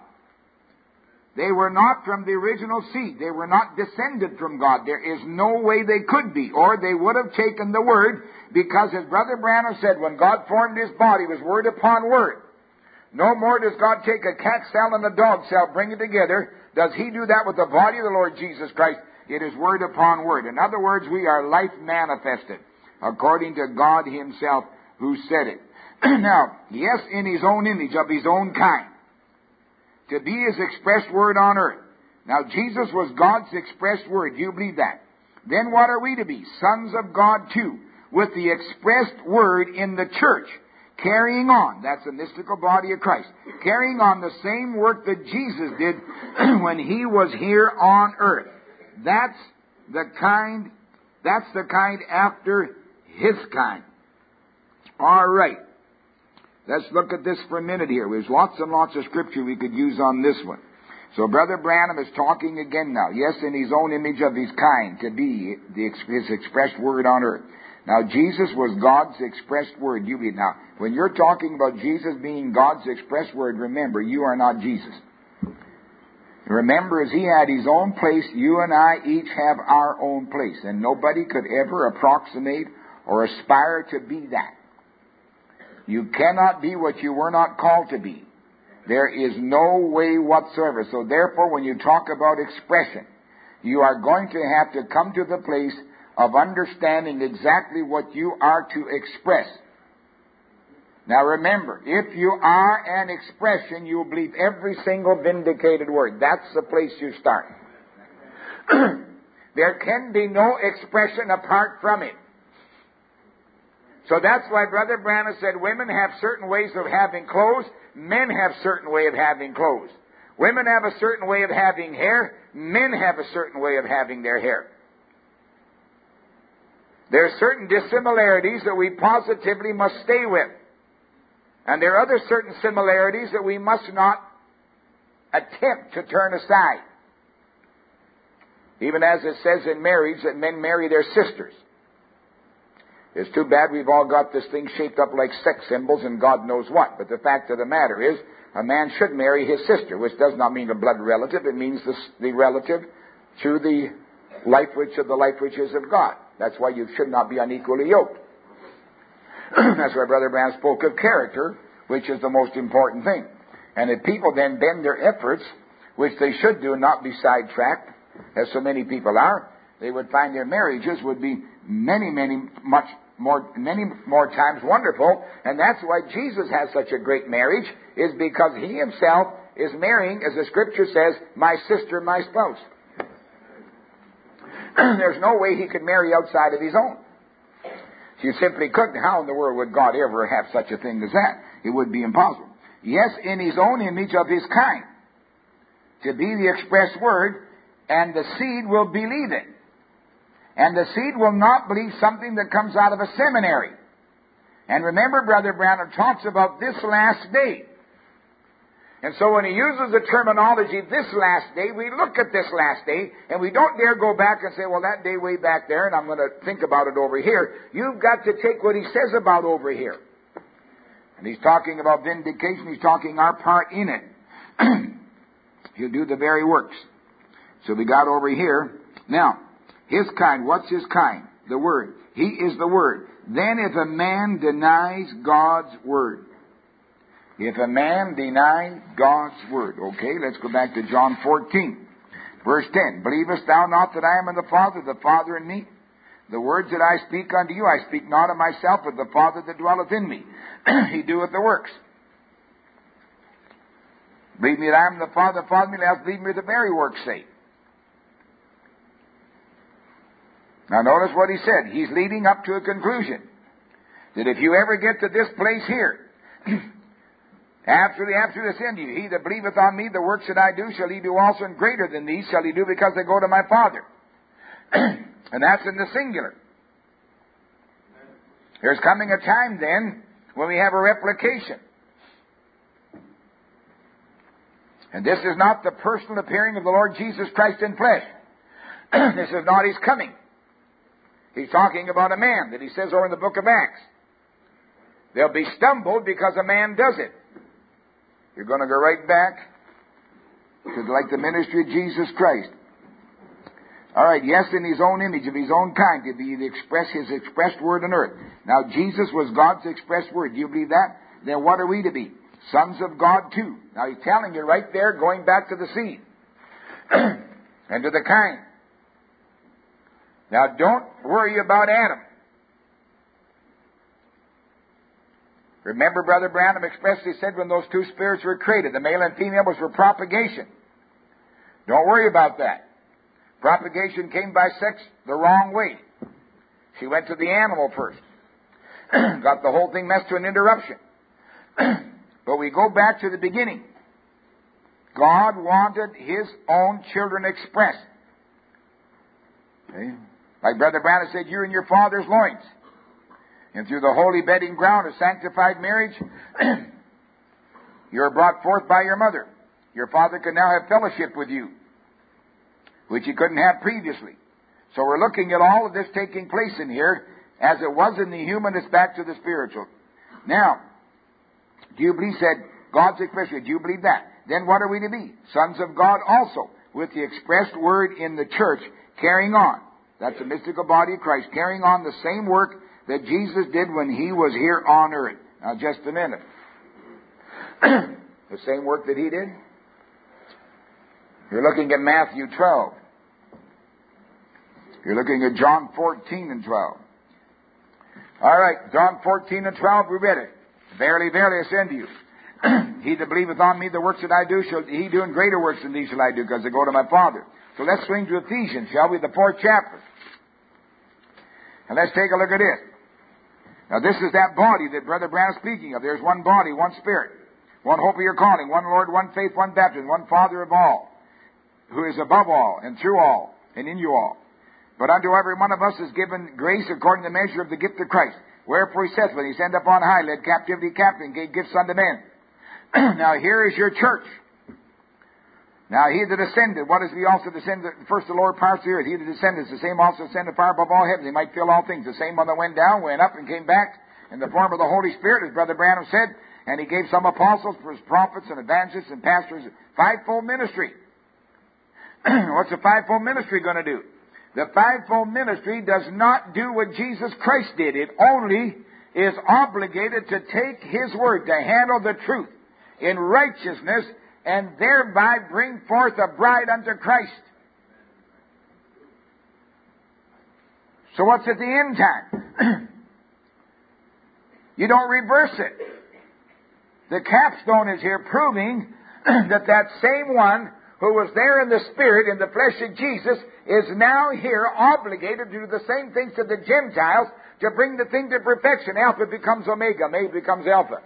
They were not from the original seed. They were not descended from God. There is no way they could be, or they would have taken the word, because as Brother Branham said, when God formed his body, it was word upon word. No more does God take a cat cell and a dog cell, bring it together. Does he do that with the body of the Lord Jesus Christ? It is word upon word. In other words, we are life manifested, according to God himself who said it. Now, yes, in his own image, of his own kind, to be his expressed word on earth. Now, Jesus was God's expressed word. Do you believe that? Then what are we to be? Sons of God too, with the expressed word in the church, carrying on. That's the mystical body of Christ. Carrying on the same work that Jesus did when he was here on earth. That's the kind, that's the kind after his kind. All right. Let's look at this for a minute here. There's lots and lots of scripture we could use on this one. So Brother Branham is talking again now. Yes, in his own image of his kind, to be the, his expressed word on earth. Now, Jesus was God's expressed word. You read now. When you're talking about Jesus being God's expressed word, remember, you are not Jesus. Remember, as he had his own place, you and I each have our own place. And nobody could ever approximate or aspire to be that. You cannot be what you were not called to be. There is no way whatsoever. So therefore, when you talk about expression, you are going to have to come to the place of understanding exactly what you are to express. Now remember, if you are an expression, you will believe every single vindicated word. That's the place you start. There can be no expression apart from it. So that's why Brother Branham said women have certain ways of having clothes, men have a certain way of having clothes. Women have a certain way of having hair, men have a certain way of having their hair. There are certain dissimilarities that we positively must stay with. And there are other certain similarities that we must not attempt to turn aside. Even as it says in marriage that men marry their sisters. It's too bad we've all got this thing shaped up like sex symbols and God knows what. But the fact of the matter is, a man should marry his sister, which does not mean a blood relative. It means the, the relative to the life which of the life which is of God. That's why you should not be unequally yoked. That's why Brother Branham spoke of character, which is the most important thing. And if people then bend their efforts, which they should do, not be sidetracked, as so many people are, they would find their marriages would be many, many, much more, many more times wonderful. And that's why Jesus has such a great marriage, is because he himself is marrying, as the scripture says, my sister, my spouse. There's no way he could marry outside of his own. You simply couldn't. How in the world would God ever have such a thing as that? It would be impossible. Yes, in his own image of his kind, to be the express word, and the seed will believe it. And the seed will not believe something that comes out of a seminary. And remember, Brother Branham talks about this last day. And so when he uses the terminology, this last day, we look at this last day, and we don't dare go back and say, well, that day way back there, and I'm going to think about it over here. You've got to take what he says about over here. And he's talking about vindication. He's talking our part in it. He'll do the very works. So we got over here. Now, his kind. What's his kind? The Word. He is the Word. Then if a man denies God's Word. If a man denies God's Word. Okay, let's go back to John fourteen. Verse ten. Believest thou not that I am in the Father, the Father in me? The words that I speak unto you, I speak not of myself, but the Father that dwelleth in me. He doeth the works. Believe me that I am the Father, the Father in me, else believe me the very works sake. Now notice what he said. He's leading up to a conclusion. That if you ever get to this place here, absolutely, absolutely send you. He that believeth on me, the works that I do, shall he do also, and greater than these shall he do, because I go to my Father. And that's in the singular. There's coming a time then when we have a replication. And this is not the personal appearing of the Lord Jesus Christ in flesh. This is not his coming. He's talking about a man that he says over in the book of Acts. They'll be stumbled because a man does it. You're going to go right back to like the ministry of Jesus Christ. All right, yes, in his own image, of his own kind, to be the express, his expressed word on earth. Now, Jesus was God's expressed word. Do you believe that? Then what are we to be? Sons of God too. Now, he's telling you right there, going back to the seed and to the kind. Now, don't worry about Adam. Remember, Brother Branham expressly said when those two spirits were created, the male and female was for propagation. Don't worry about that. Propagation came by sex the wrong way. She went to the animal first. Got the whole thing messed to an interruption. But we go back to the beginning. God wanted His own children expressed. Okay? Like Brother Branham said, you're in your father's loins. And through the holy bedding ground of sanctified marriage, you are brought forth by your mother. Your father can now have fellowship with you, which he couldn't have previously. So we're looking at all of this taking place in here, as it was in the human, it's back to the spiritual. Now, do you believe, said God's expression, do you believe that? Then what are we to be? Sons of God also, with the expressed word in the church, carrying on. That's the mystical body of Christ, carrying on the same work that Jesus did when He was here on earth. Now, just a minute. The same work that He did? You're looking at Matthew twelve. You're looking at John fourteen and twelve. All right, John fourteen and twelve, we read it. Verily, verily, I send you. He that believeth on me, the works that I do, shall he do, and greater works than these shall I do, because I go to my Father. So let's swing to Ephesians, shall we? The fourth chapter. And let's take a look at it. Now, this is that body that Brother Branham is speaking of. There's one body, one Spirit, one hope of your calling, one Lord, one faith, one baptism, one Father of all, who is above all, and through all, and in you all. But unto every one of us is given grace according to the measure of the gift of Christ. Wherefore he says, when he sent up on high, led captivity captive, and gave gifts unto men. Now here is your church. Now he that ascended, what is he also descended? First the lower parts of the earth. He that descended, the same also ascended far above all heaven. He might fill all things. The same one that went down, went up, and came back in the form of the Holy Spirit, as Brother Branham said. And he gave some apostles, prophets, and evangelists, and pastors, fivefold ministry. What's the fivefold ministry going to do? The fivefold ministry does not do what Jesus Christ did. It only is obligated to take His word, to handle the truth in righteousness, and thereby bring forth a bride unto Christ. So what's at the end time? You don't reverse it. The capstone is here proving that that same one who was there in the Spirit, in the flesh of Jesus, is now here obligated to do the same things to the Gentiles to bring the thing to perfection. Alpha becomes Omega. Omega becomes Alpha.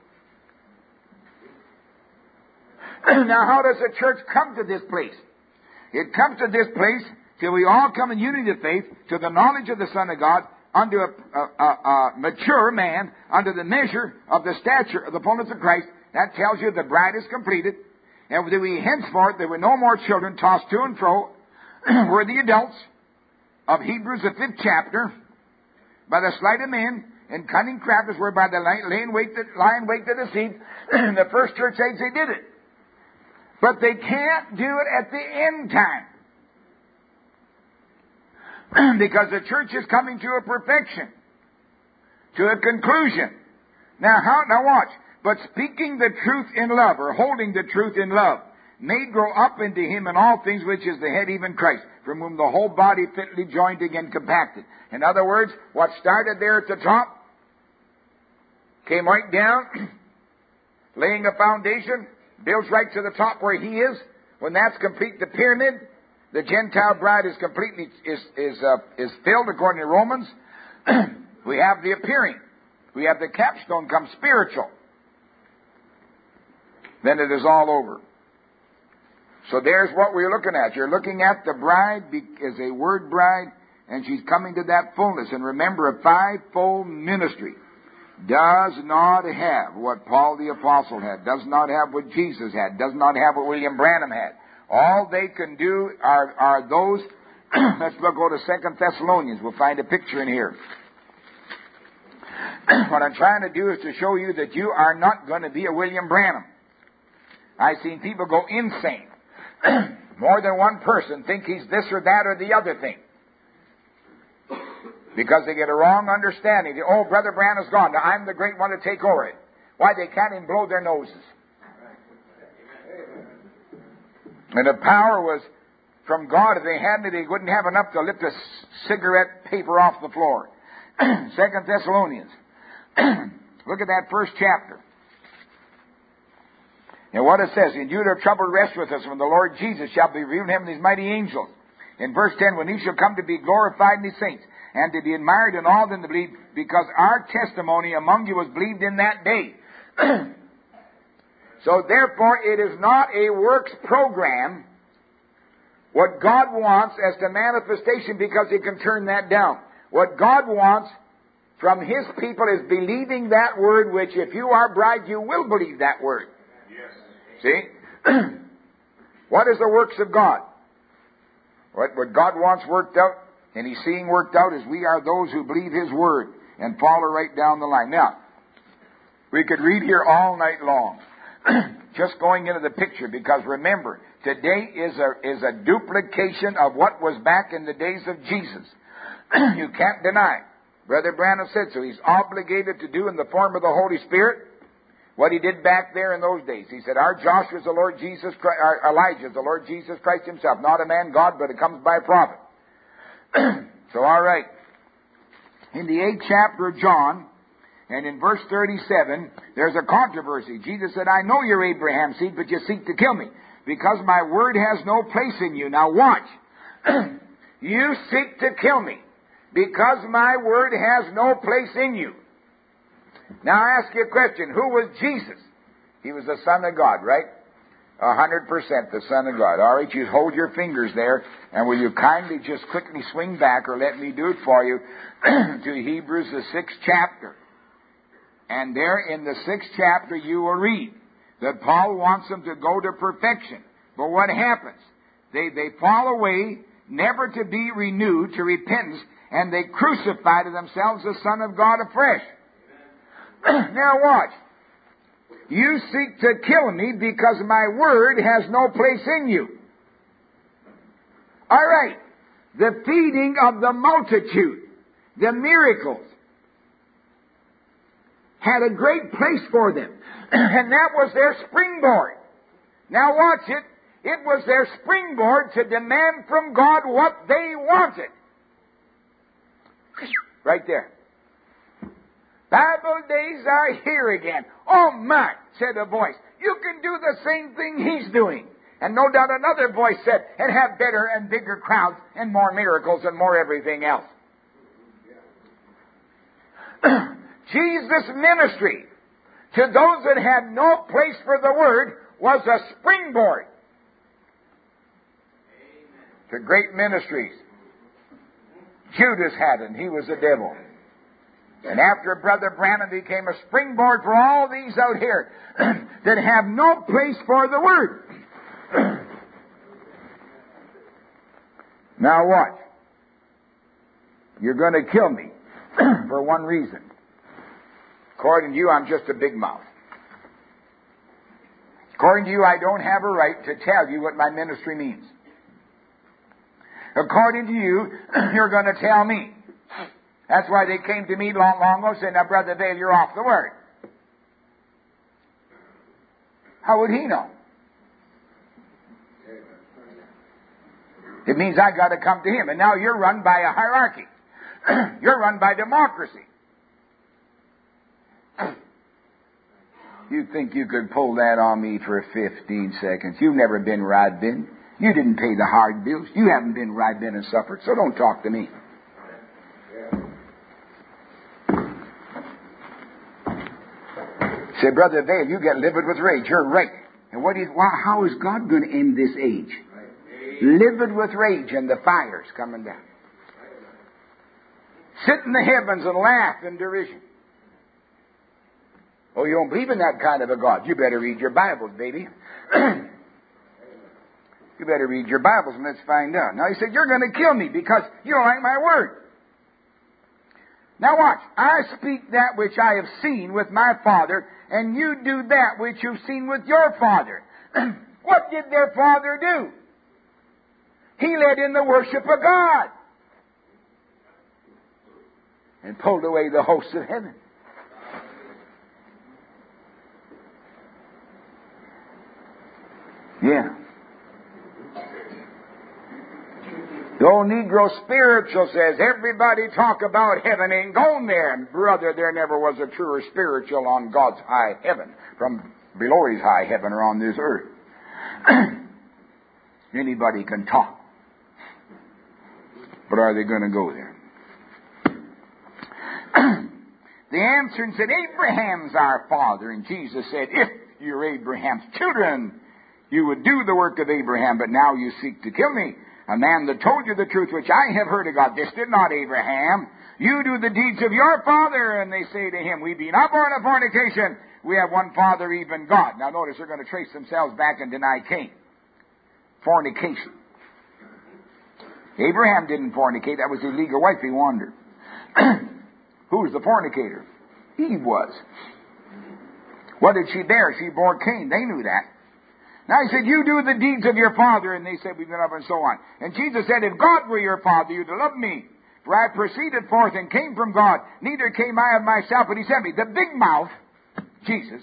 Now, how does the church come to this place? It comes to this place till we all come in unity of faith to the knowledge of the Son of God, unto a, a, a, a mature man, under the measure of the stature of the fullness of Christ. That tells you the bride is completed. And that we henceforth, there were no more children tossed to and fro, were the adults of Hebrews, the fifth chapter, by the sleight of men and cunning crafters, whereby the laying wait to, lying wait to deceive. In the first church age, they did it. But they can't do it at the end time. Because the church is coming to a perfection, to a conclusion. Now, how, now watch. But speaking the truth in love, or holding the truth in love, may grow up into him in all things, which is the head, even Christ, from whom the whole body fitly joined and compacted. In other words, what started there at the top, came right down, laying a foundation, builds right to the top where he is. When that's complete, the pyramid, the Gentile bride is completely is is uh, is filled according to Romans. We have the appearing. We have the capstone come spiritual. Then it is all over. So there's what we're looking at. You're looking at the bride as a word bride, and she's coming to that fullness. And remember, a fivefold ministry does not have what Paul the Apostle had, does not have what Jesus had, does not have what William Branham had. All they can do are, are those, let's look, go to Second Thessalonians. We'll find a picture in here. What I'm trying to do is to show you that you are not going to be a William Branham. I've seen people go insane. More than one person think he's this or that or the other thing. Because they get a wrong understanding. They, oh, Brother Branham's gone. Now I'm the great one to take over it. Why, they can't even blow their noses. And the power was from God. If they hadn't it, they wouldn't have enough to lift a cigarette paper off the floor. Second Thessalonians. Look at that first chapter. And what it says, "And you that are troubled, rest with us, when the Lord Jesus shall be revealed in heaven, his mighty angels." In verse ten, "When he shall come to be glorified in his saints, and to be admired in all them that believe, because our testimony among you was believed in that day." So therefore, it is not a works program, what God wants as to manifestation, because he can turn that down. What God wants from his people is believing that word, which if you are bride, you will believe that word. See? What is the works of God? What, what God wants worked out, and he's seeing worked out, is we are those who believe his word and follow right down the line. Now, we could read here all night long, just going into the picture, because remember, today is a, is a duplication of what was back in the days of Jesus. You can't deny. Brother Branham said so. He's obligated to do in the form of the Holy Spirit what he did back there in those days. He said, our Joshua is the Lord Jesus Christ, our Elijah is the Lord Jesus Christ himself. Not a man God, but it comes by a prophet. So, all right. In the eighth chapter of John, and in verse thirty-seven, there's a controversy. Jesus said, "I know you're Abraham's seed, but you seek to kill me, because my word has no place in you." Now watch. You seek to kill me, because my word has no place in you. Now I ask you a question. Who was Jesus? He was the Son of God, right? A hundred percent the Son of God. All right, you hold your fingers there, and will you kindly just quickly swing back, or let me do it for you, to Hebrews, the sixth chapter. And there in the sixth chapter you will read that Paul wants them to go to perfection. But what happens? They, they fall away, never to be renewed to repentance, and they crucify to themselves the Son of God afresh. Now watch. You seek to kill me because my word has no place in you. All right. The feeding of the multitude, the miracles, had a great place for them. And that was their springboard. Now watch it. It was their springboard to demand from God what they wanted. Right there. Bible days are here again. "Oh my," said a voice, "you can do the same thing he's doing." And no doubt another voice said, "and have better and bigger crowds and more miracles and more everything else." Jesus' ministry to those that had no place for the word was a springboard to great ministries. Judas had it, and he was the devil. And after Brother Branham became a springboard for all these out here that have no place for the word. Now watch. You're going to kill me for one reason. According to you, I'm just a big mouth. According to you, I don't have a right to tell you what my ministry means. According to you, you're going to tell me. That's why they came to me long, long ago and said, now, Brother Vail, you're off the Word. How would he know? It means I got to come to him. And now you're run by a hierarchy. You're run by democracy. You think you could pull that on me for fifteen seconds? You've never been where I've been. You didn't pay the hard bills. You haven't been where I've been and suffered, so don't talk to me. Say, Brother Vail, you get livid with rage. You're right. And what is, why, how is God going to end this age? Livid with rage and the fire's coming down. Sit in the heavens and laugh in derision. Oh, you don't believe in that kind of a God? You better read your Bibles, baby. You better read your Bibles and let's find out. Now he said, you're going to kill me because you don't like my word. Now watch. I speak that which I have seen with my Father, and you do that which you've seen with your father. What did their father do? He led in the worship of God and pulled away the hosts of heaven. Yeah. The old Negro spiritual says, everybody talk about heaven ain't going there. And brother, there never was a truer spiritual on God's high heaven from below his high heaven or on this earth. Anybody can talk. But are they going to go there? They answered and said, Abraham's our father. And Jesus said, if you're Abraham's children, you would do the work of Abraham, but now you seek to kill me, a man that told you the truth which I have heard of God. This did not Abraham. You do the deeds of your father. And they say to him, we be not born of fornication. We have one Father, even God. Now notice they're going to trace themselves back and deny Cain. Fornication. Abraham didn't fornicate. That was his legal wife. He wandered. Who was the fornicator? Eve was. What did she bear? She bore Cain. They knew that. Now he said, you do the deeds of your father. And they said, we've been up and so on. And Jesus said, if God were your father, you'd love me. For I proceeded forth and came from God. Neither came I of myself, but he sent me. The big mouth, Jesus.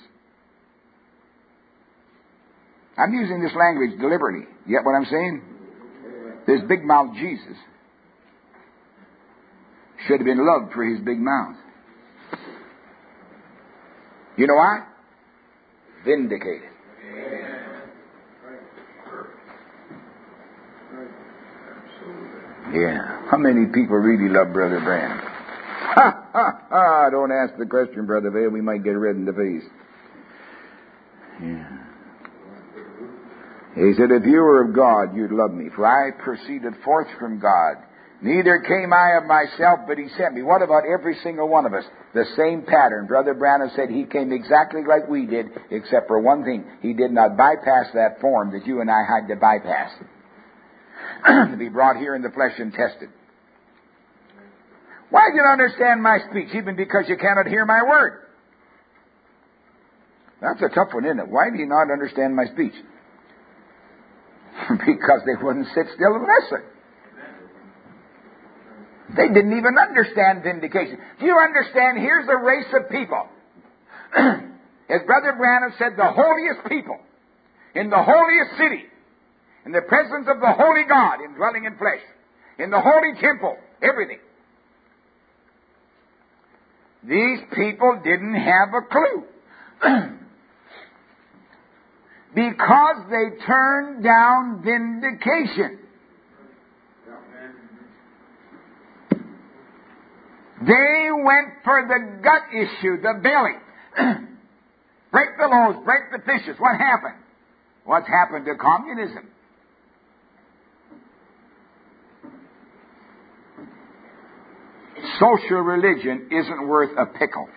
I'm using this language deliberately. You get what I'm saying? This big mouth Jesus should have been loved for his big mouth. You know why? Vindicated. Yeah. How many people really love Brother Branham? Ha, ha, ha. Don't ask the question, Brother Vail. We might get red in the face. Yeah. He said, if you were of God, you'd love me. For I proceeded forth from God. Neither came I of myself, but he sent me. What about every single one of us? The same pattern. Brother Branham said he came exactly like we did, except for one thing. He did not bypass that form that you and I had to bypass. To be brought here in the flesh and tested. Why do you not understand my speech? Even because you cannot hear my word. That's a tough one, isn't it? Why do you not understand my speech? Because they wouldn't sit still and listen. They didn't even understand vindication. Do you understand? Here's a race of people. As Brother Branham said, the holiest people in the holiest city, in the presence of the holy God, indwelling in flesh, in the holy temple, everything. These people didn't have a clue. Because they turned down vindication. They went for the gut issue, the belly. Break the loaves, break the fishes. What happened? What's happened to communism? Social religion isn't worth a pickle.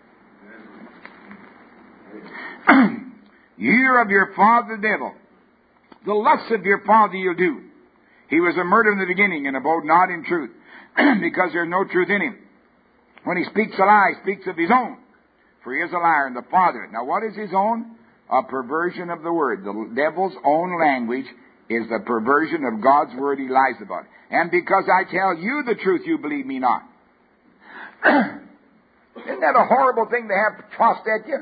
You're of your father the devil. The lusts of your father you'll do. He was a murderer in the beginning and abode not in truth, because there's no truth in him. When he speaks a lie, he speaks of his own, for he is a liar and the father. Now what is his own? A perversion of the word. The devil's own language is the perversion of God's word he lies about. And because I tell you the truth, you believe me not. Isn't that a horrible thing to have tossed at you?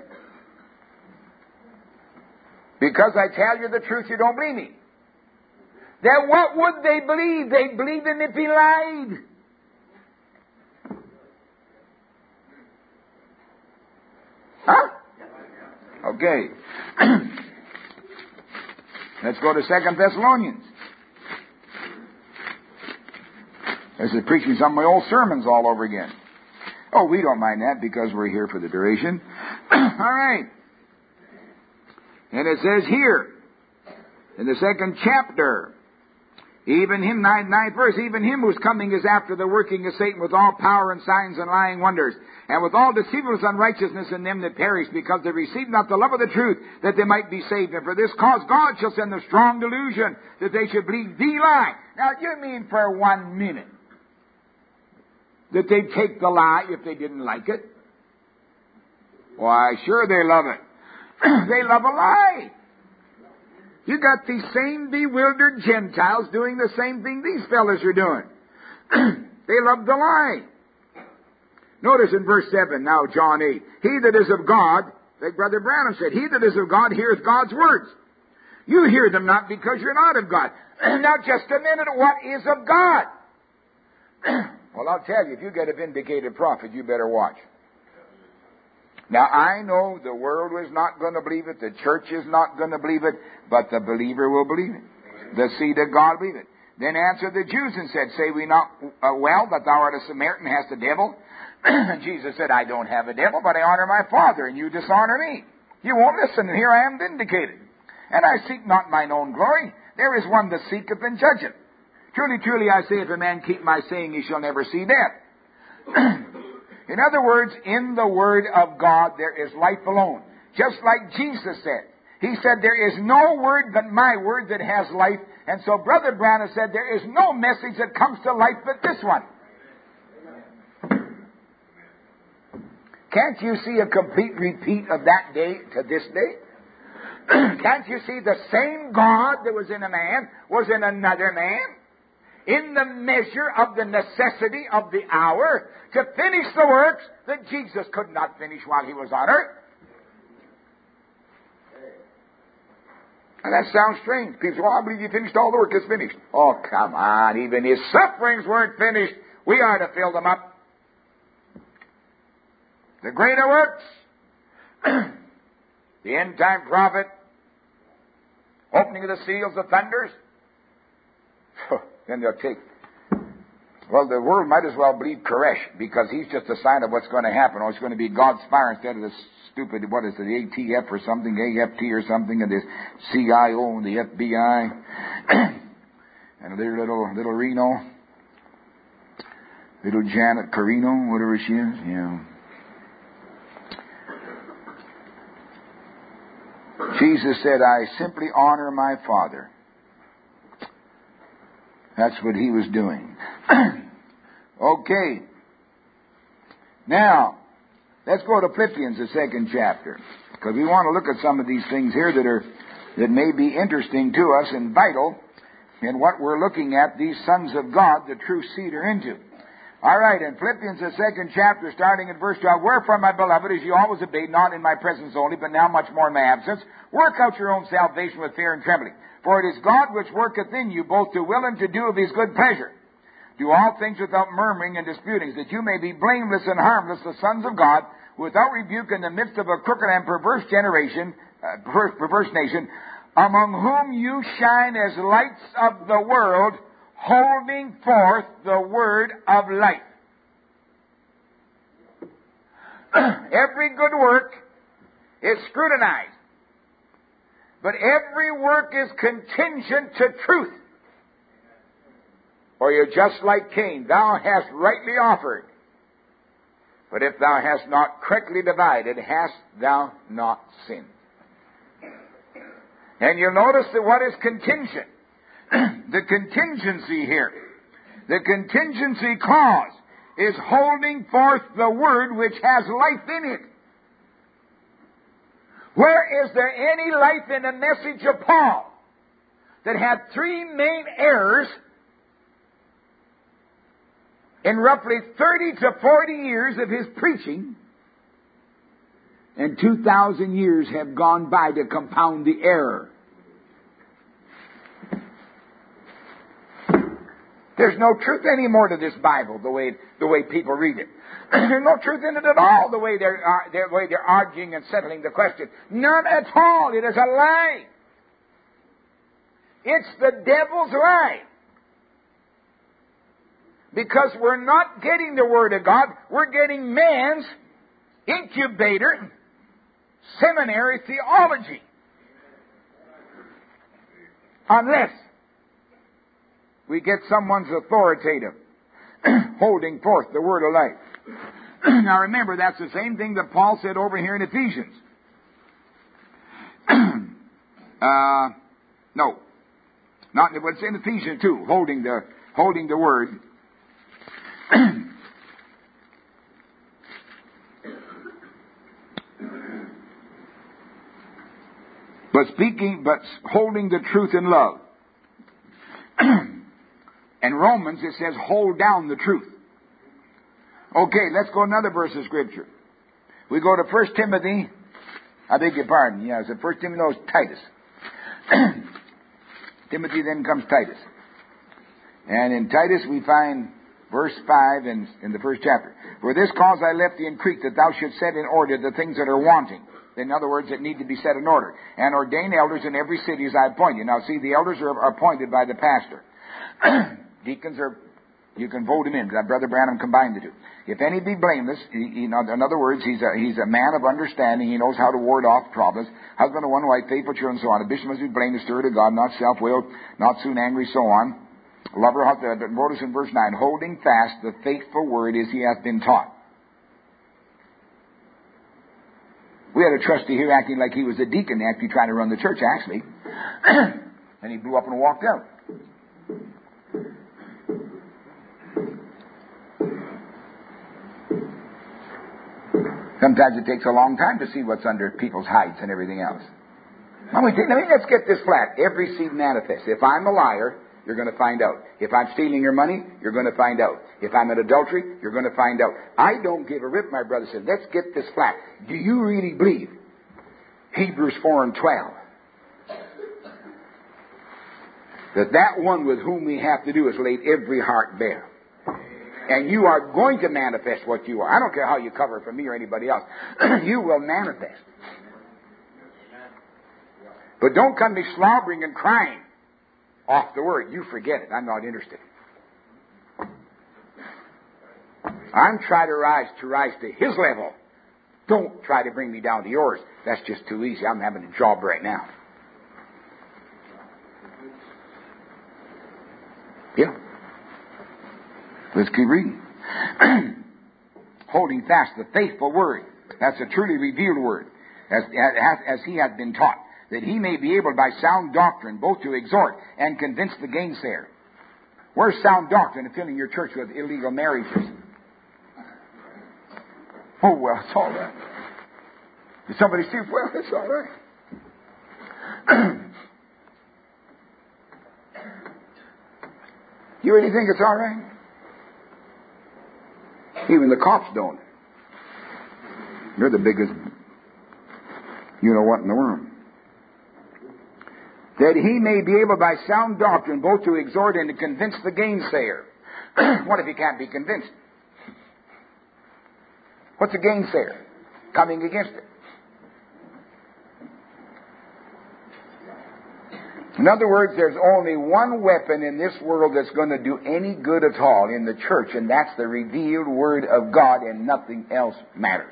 Because I tell you the truth, you don't believe me. Then what would they believe? They'd believe him if he lied. Huh? Okay. Let's go to Second Thessalonians. This is preaching some of my old sermons all over again. Oh, we don't mind that because we're here for the duration. All right. And it says here, in the second chapter, even him, ninth, ninth verse, even him whose coming is after the working of Satan with all power and signs and lying wonders, and with all deceitfulness and unrighteousness in them that perish, because they receive not the love of the truth, that they might be saved. And for this cause God shall send them strong delusion, that they should believe the lie. Now, you mean for one minute that they'd take the lie if they didn't like it? Why, sure they love it. They love a lie. You got these same bewildered Gentiles doing the same thing these fellas are doing. They love the lie. Notice in verse seven, now John eight. He that is of God, like Brother Branham said, he that is of God heareth God's words. You hear them not because you're not of God. Now just a minute, what is of God? Well, I'll tell you, if you get a vindicated prophet, you better watch. Now, I know the world is not going to believe it, the church is not going to believe it, but the believer will believe it. The seed of God believe it. Then answered the Jews and said, Say we not uh, well that thou art a Samaritan, hast a devil? And Jesus said, I don't have a devil, but I honor my Father, and you dishonor me. You won't listen, and here I am vindicated. And I seek not mine own glory. There is one that seeketh and judgeth. Truly, truly, I say, if a man keep my saying, he shall never see death. In other words, in the Word of God, there is life alone. Just like Jesus said. He said, there is no word but my word that has life. And so Brother Branham said, there is no message that comes to life but this one. Can't you see a complete repeat of that day to this day? Can't you see the same God that was in a man was in another man? In the measure of the necessity of the hour to finish the works that Jesus could not finish while he was on earth. And that sounds strange. People say, well, I believe you finished all the work. It's finished. Oh, come on. Even his sufferings weren't finished. We are to fill them up. The greater works. The end-time prophet. Opening of the seals, the thunders. Then they'll take, well, the world might as well believe Koresh, because he's just a sign of what's going to happen. Or it's going to be God's fire instead of this stupid, what is it, the A T F or something, A F T or something, and this C I O and the F B I, and their little, little Reno, little Janet Carino, whatever she is, yeah. Jesus said, I simply honor my Father. That's what he was doing. Okay. Now, let's go to Philippians, the second chapter, because we want to look at some of these things here that are that may be interesting to us and vital in what we're looking at, these sons of God, the true seed, are into. All right, in Philippians, the second chapter, starting at verse twelve, Wherefore, my beloved, as you always obeyed, not in my presence only, but now much more in my absence, work out your own salvation with fear and trembling. For it is God which worketh in you both to will and to do of his good pleasure. Do all things without murmuring and disputings, that you may be blameless and harmless, the sons of God, without rebuke in the midst of a crooked and perverse generation, uh, perverse, perverse nation, among whom you shine as lights of the world, holding forth the word of life. Every good work is scrutinized. But every work is contingent to truth. Or you're just like Cain. Thou hast rightly offered. But if thou hast not correctly divided, hast thou not sinned. And you'll notice that what is contingent? The contingency here. The contingency clause is holding forth the word which has life in it. Where is there any life in the message of Paul that had three main errors in roughly thirty to forty years of his preaching, and two thousand years have gone by to compound the error? There's no truth anymore to this Bible, the way the way people read it. There's no truth in it at all, the way they're, uh, the way they're arguing and settling the question. None at all. It is a lie. It's the devil's lie. Because we're not getting the Word of God, we're getting man's incubator, seminary theology. Unless we get someone's authoritative, holding forth the word of life. Now remember, that's the same thing that Paul said over here in Ephesians. uh, no, not what's in Ephesians two, holding the holding the word. But speaking, but holding the truth in love. In Romans, it says, hold down the truth. Okay, let's go another verse of Scripture. We go to First Timothy. I beg your pardon. Yeah, it's First Timothy, no, it's Titus. Timothy, then comes Titus. And in Titus, we find verse five in, in the first chapter. For this cause I left thee in Crete, that thou shouldst set in order the things that are wanting. In other words, that need to be set in order. And ordain elders in every city as I appoint you. Now, see, the elders are, are appointed by the pastor. Deacons are, you can vote him in. Brother Branham combined the two. If any be blameless, he, he, in other words, he's a, he's a man of understanding. He knows how to ward off problems. Husband of one wife, faithful children, and so on. A bishop must be blameless, steward of God, not self-willed, not soon angry, so on. Lover, but notice in verse nine, holding fast the faithful word as he hath been taught. We had a trustee here acting like he was a deacon, actually trying to run the church, actually. And he blew up and walked out. Sometimes it takes a long time to see what's under people's hides and everything else. Now, we think, let's get this flat. Every seed manifests. If I'm a liar, you're going to find out. If I'm stealing your money, you're going to find out. If I'm in adultery, you're going to find out. I don't give a rip, my brother said. Let's get this flat. Do you really believe Hebrews four and twelve? That that one with whom we have to do is laid every heart bare. And you are going to manifest what you are. I don't care how you cover it from me or anybody else. You will manifest. But don't come me slobbering and crying off the word. You forget it. I'm not interested. I'm trying to rise to rise to his level. Don't try to bring me down to yours. That's just too easy. I'm having a job right now. Yeah. Let's keep reading. Holding fast the faithful word. That's a truly revealed word. As, as, as he hath been taught. That he may be able by sound doctrine both to exhort and convince the gainsayer. Where's sound doctrine filling your church with illegal marriages? Oh, well, it's all right. Did somebody see? Well, it's all right. You really think it's all right? Even the cops don't. You're the biggest you-know-what in the world. That he may be able by sound doctrine both to exhort and to convince the gainsayer. What if he can't be convinced? What's a gainsayer? Coming against it. In other words, there's only one weapon in this world that's going to do any good at all in the church, and that's the revealed Word of God, and nothing else matters.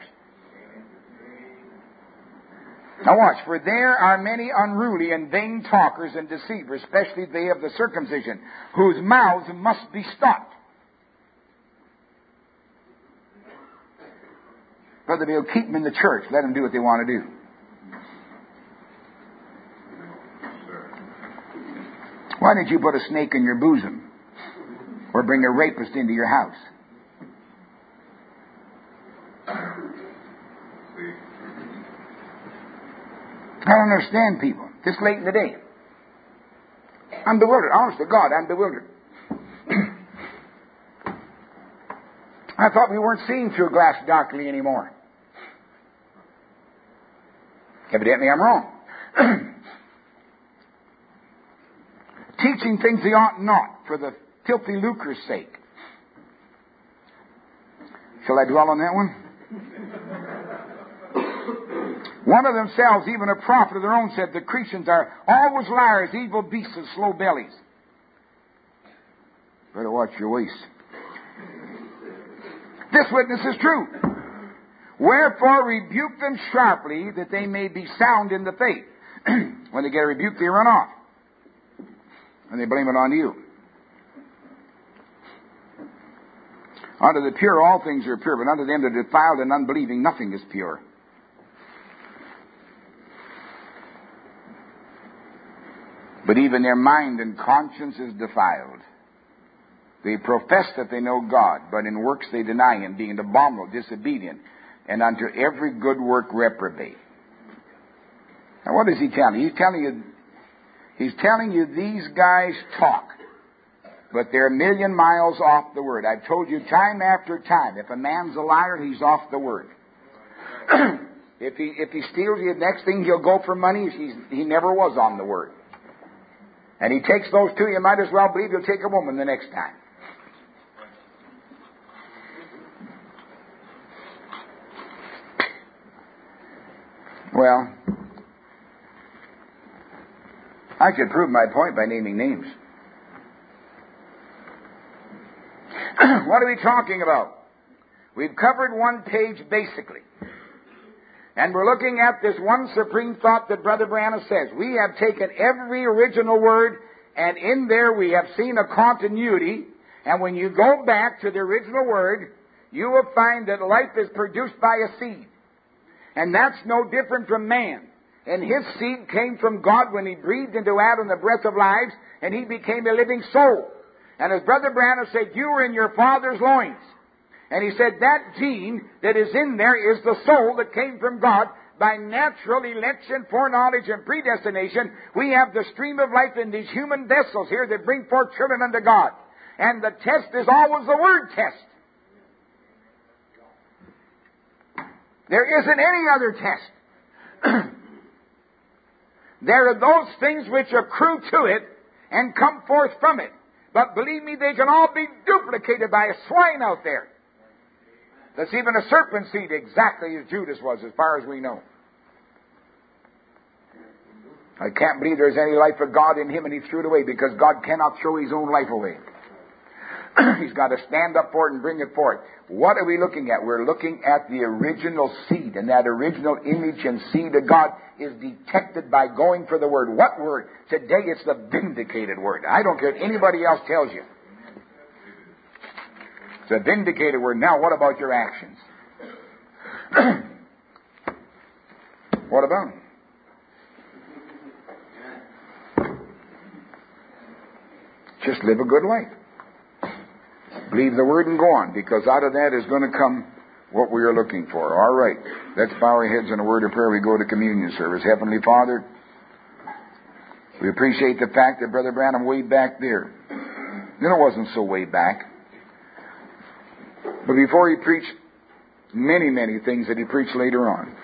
Now watch, for there are many unruly and vain talkers and deceivers, especially they of the circumcision, whose mouths must be stopped. Brother Bill, keep them in the church. Let them do what they want to do. Why did you put a snake in your bosom? Or bring a rapist into your house? I don't understand people this late in the day. I'm bewildered. Honest to God, I'm bewildered. I thought we weren't seeing through glass darkly anymore. Evidently, I'm wrong. Teaching things they ought not for the filthy lucre's sake. Shall I dwell on that one? One of themselves, even a prophet of their own, said the Cretans are always liars, evil beasts, and slow bellies. Better watch your waist. This witness is true. Wherefore rebuke them sharply, that they may be sound in the faith. When they get a rebuke, they run off. And they blame it on you. Unto the pure all things are pure, but unto them that are defiled and unbelieving nothing is pure. But even their mind and conscience is defiled. They profess that they know God, but in works they deny Him, being abominable, disobedient, and unto every good work reprobate. Now what is he telling you? He's telling you, he's telling you these guys talk, but they're a million miles off the Word. I've told you time after time, if a man's a liar, he's off the Word. if he if he steals you, the next thing he'll go for money, he's, he never was on the Word. And he takes those two, you might as well believe he'll take a woman the next time. Well, I could prove my point by naming names. What are we talking about? We've covered one page basically. And we're looking at this one supreme thought that Brother Branham says. We have taken every original word, and in there we have seen a continuity. And when you go back to the original word, you will find that life is produced by a seed. And that's no different from man. And his seed came from God when He breathed into Adam the breath of life, and he became a living soul. And as Brother Branham said, you were in your father's loins. And he said that gene that is in there is the soul that came from God by natural election, foreknowledge, and predestination. We have the stream of life in these human vessels here that bring forth children unto God. And the test is always the word test. There isn't any other test. There are those things which accrue to it and come forth from it. But believe me, they can all be duplicated by a swine out there. That's even a serpent seed, exactly as Judas was, as far as we know. I can't believe there's any life of God in him, and he threw it away, because God cannot throw His own life away. He's got to stand up for it and bring it forth. What are we looking at? We're looking at the original seed, and that original image and seed of God is detected by going for the Word. What Word? Today it's the vindicated Word. I don't care what anybody else tells you. It's a vindicated Word. Now, what about your actions? What about them? Just live a good life. Believe the Word and go on, because out of that is going to come what we are looking for. All right. Let's bow our heads in a word of prayer. We go to communion service. Heavenly Father, we appreciate the fact that Brother Branham way back there, then it wasn't so way back, but before he preached many, many things that he preached later on,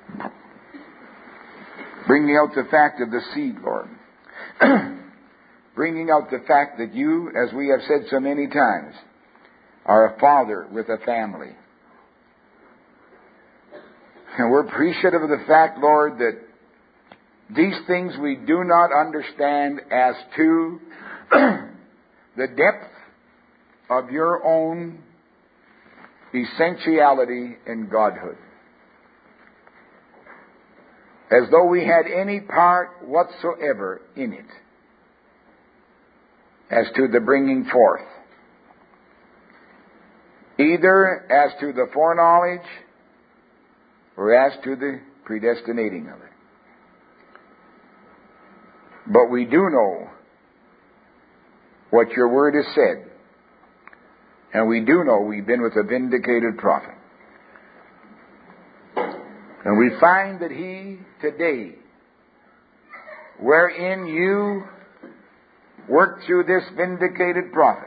bringing out the fact of the seed, Lord. Bringing out the fact that you, as we have said so many times, are a father with a family. And we're appreciative of the fact, Lord, that these things we do not understand as to the depth of your own essentiality and Godhood. As though we had any part whatsoever in it, as to the bringing forth, either as to the foreknowledge or as to the predestinating of it. But we do know what your Word has said, and we do know we've been with a vindicated prophet. And we find that he today wherein you work through this vindicated prophet,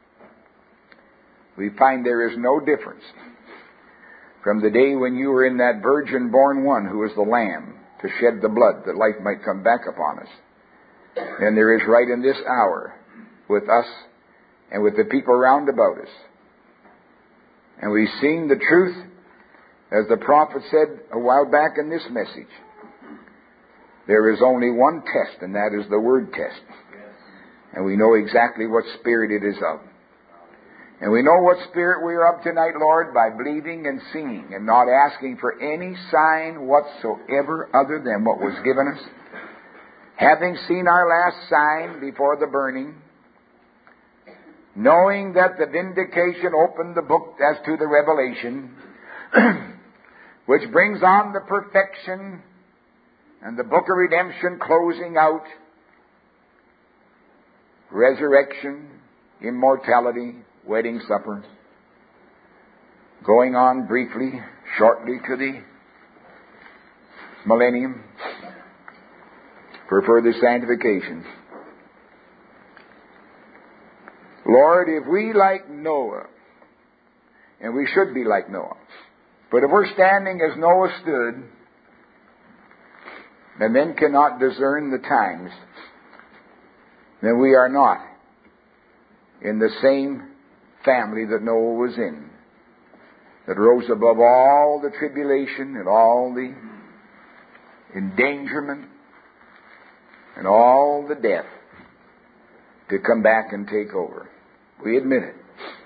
we find there is no difference from the day when you were in that virgin-born one who was the Lamb to shed the blood that life might come back upon us. And there is right in this hour with us and with the people round about us. And we've seen the truth, as the prophet said a while back in this message. There is only one test, and that is the word test. And we know exactly what spirit it is of. And we know what spirit we are of tonight, Lord, by believing and seeing and not asking for any sign whatsoever other than what was given us. Having seen our last sign before the burning, knowing that the vindication opened the book as to the revelation, which brings on the perfection and the book of redemption closing out, resurrection, immortality, wedding supper, going on briefly, shortly to the millennium for further sanctification. Lord, if we like Noah, and we should be like Noah, but if we're standing as Noah stood, and men cannot discern the times, then we are not in the same family that Noah was in, that rose above all the tribulation and all the endangerment and all the death to come back and take over. We admit it.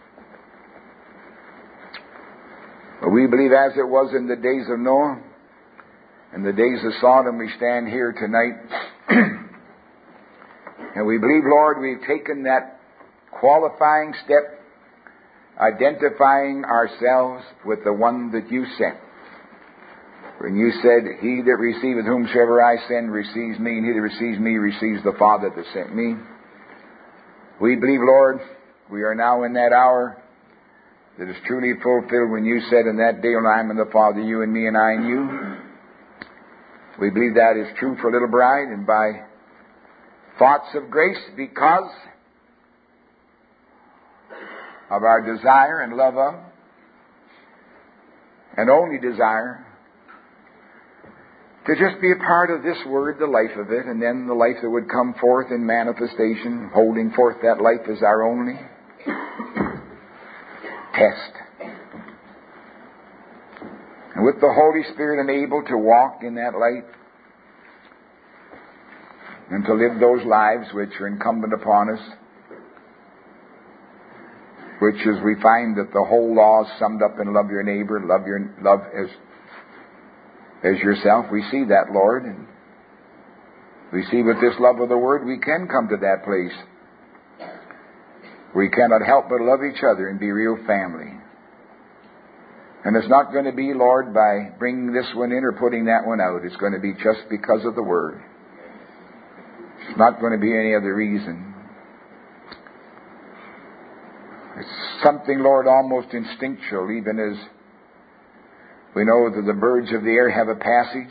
But we believe, as it was in the days of Noah and the days of Sodom, we stand here tonight. And we believe, Lord, we've taken that qualifying step, identifying ourselves with the one that you sent. When you said, he that receiveth whomsoever I send receives me, and he that receives me receives the Father that sent me. We believe, Lord, we are now in that hour that is truly fulfilled when you said, in that day when I am in the Father, you and me and I and you. We believe that is true for little bride, and by thoughts of grace, because of our desire and love of, and only desire, to just be a part of this Word, the life of it, and then the life that would come forth in manifestation, holding forth that life as our only test. And with the Holy Spirit enabled to walk in that light and to live those lives which are incumbent upon us, which is, we find that the whole law is summed up in love your neighbor, love your love as as yourself. We see that, Lord, and we see with this love of the Word we can come to that place. We cannot help but love each other and be real family. And it's not going to be, Lord, by bringing this one in or putting that one out. It's going to be just because of the Word. It's not going to be any other reason. It's something, Lord, almost instinctual, even as we know that the birds of the air have a passage.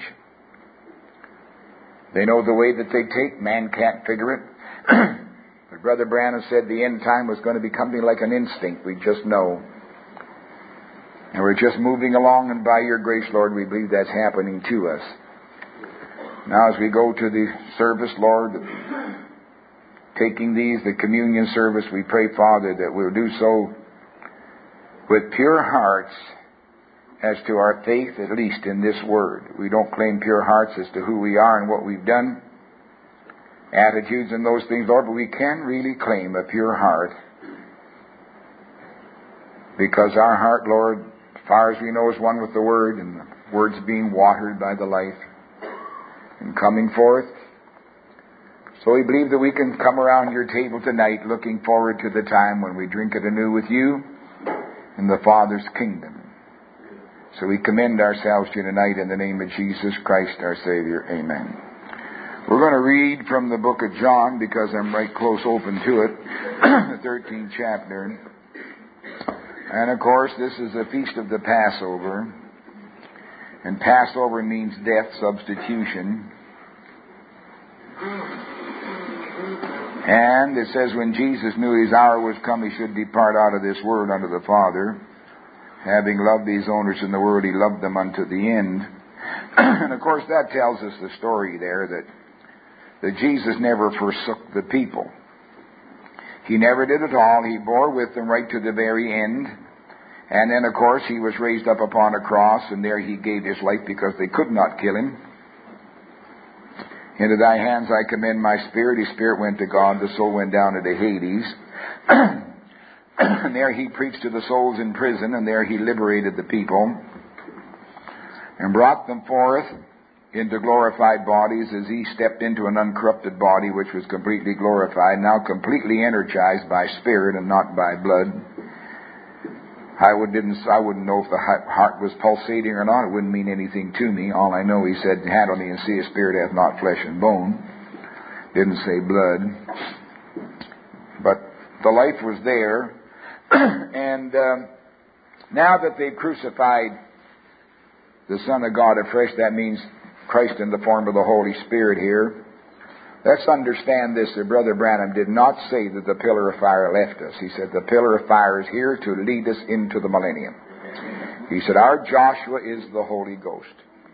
They know the way that they take. Man can't figure it. But Brother Branham said the end time was going to be something like an instinct. We just know. And we're just moving along, and by your grace, Lord, we believe that's happening to us. Now as we go to the service, Lord, taking these, the communion service, we pray, Father, that we'll do so with pure hearts as to our faith, at least in this Word. We don't claim pure hearts as to who we are and what we've done, attitudes and those things, Lord, but we can really claim a pure heart, because our heart, Lord, as far as we know, is one with the Word, and the Word's being watered by the life and coming forth. So we believe that we can come around your table tonight looking forward to the time when we drink it anew with you in the Father's kingdom. So we commend ourselves to you tonight in the name of Jesus Christ, our Savior. Amen. We're going to read from the book of John, because I'm right close open to it, the thirteenth chapter. And of course, this is the feast of the Passover. And Passover means death, substitution. And it says, when Jesus knew his hour was come, he should depart out of this world unto the Father. Having loved these owners in the world, he loved them unto the end. And of course that tells us the story there that, that Jesus never forsook the people. He never did at all. He bore with them right to the very end. And then of course he was raised up upon a cross, and there he gave his life because they could not kill him. Into thy hands I commend my spirit. His spirit went to God, the soul went down into Hades. And there he preached to the souls in prison, and there he liberated the people and brought them forth into glorified bodies as he stepped into an uncorrupted body which was completely glorified, now completely energized by spirit and not by blood. I, would didn't, I wouldn't know if the heart was pulsating or not. It wouldn't mean anything to me. All I know, he said, handle me and see a spirit hath not flesh and bone. Didn't say blood. But the life was there. And um, now that they've crucified the Son of God afresh, that means Christ in the form of the Holy Spirit here. Let's understand this, that Brother Branham did not say that the pillar of fire left us. He said the pillar of fire is here to lead us into the millennium. He said our Joshua is the Holy Ghost.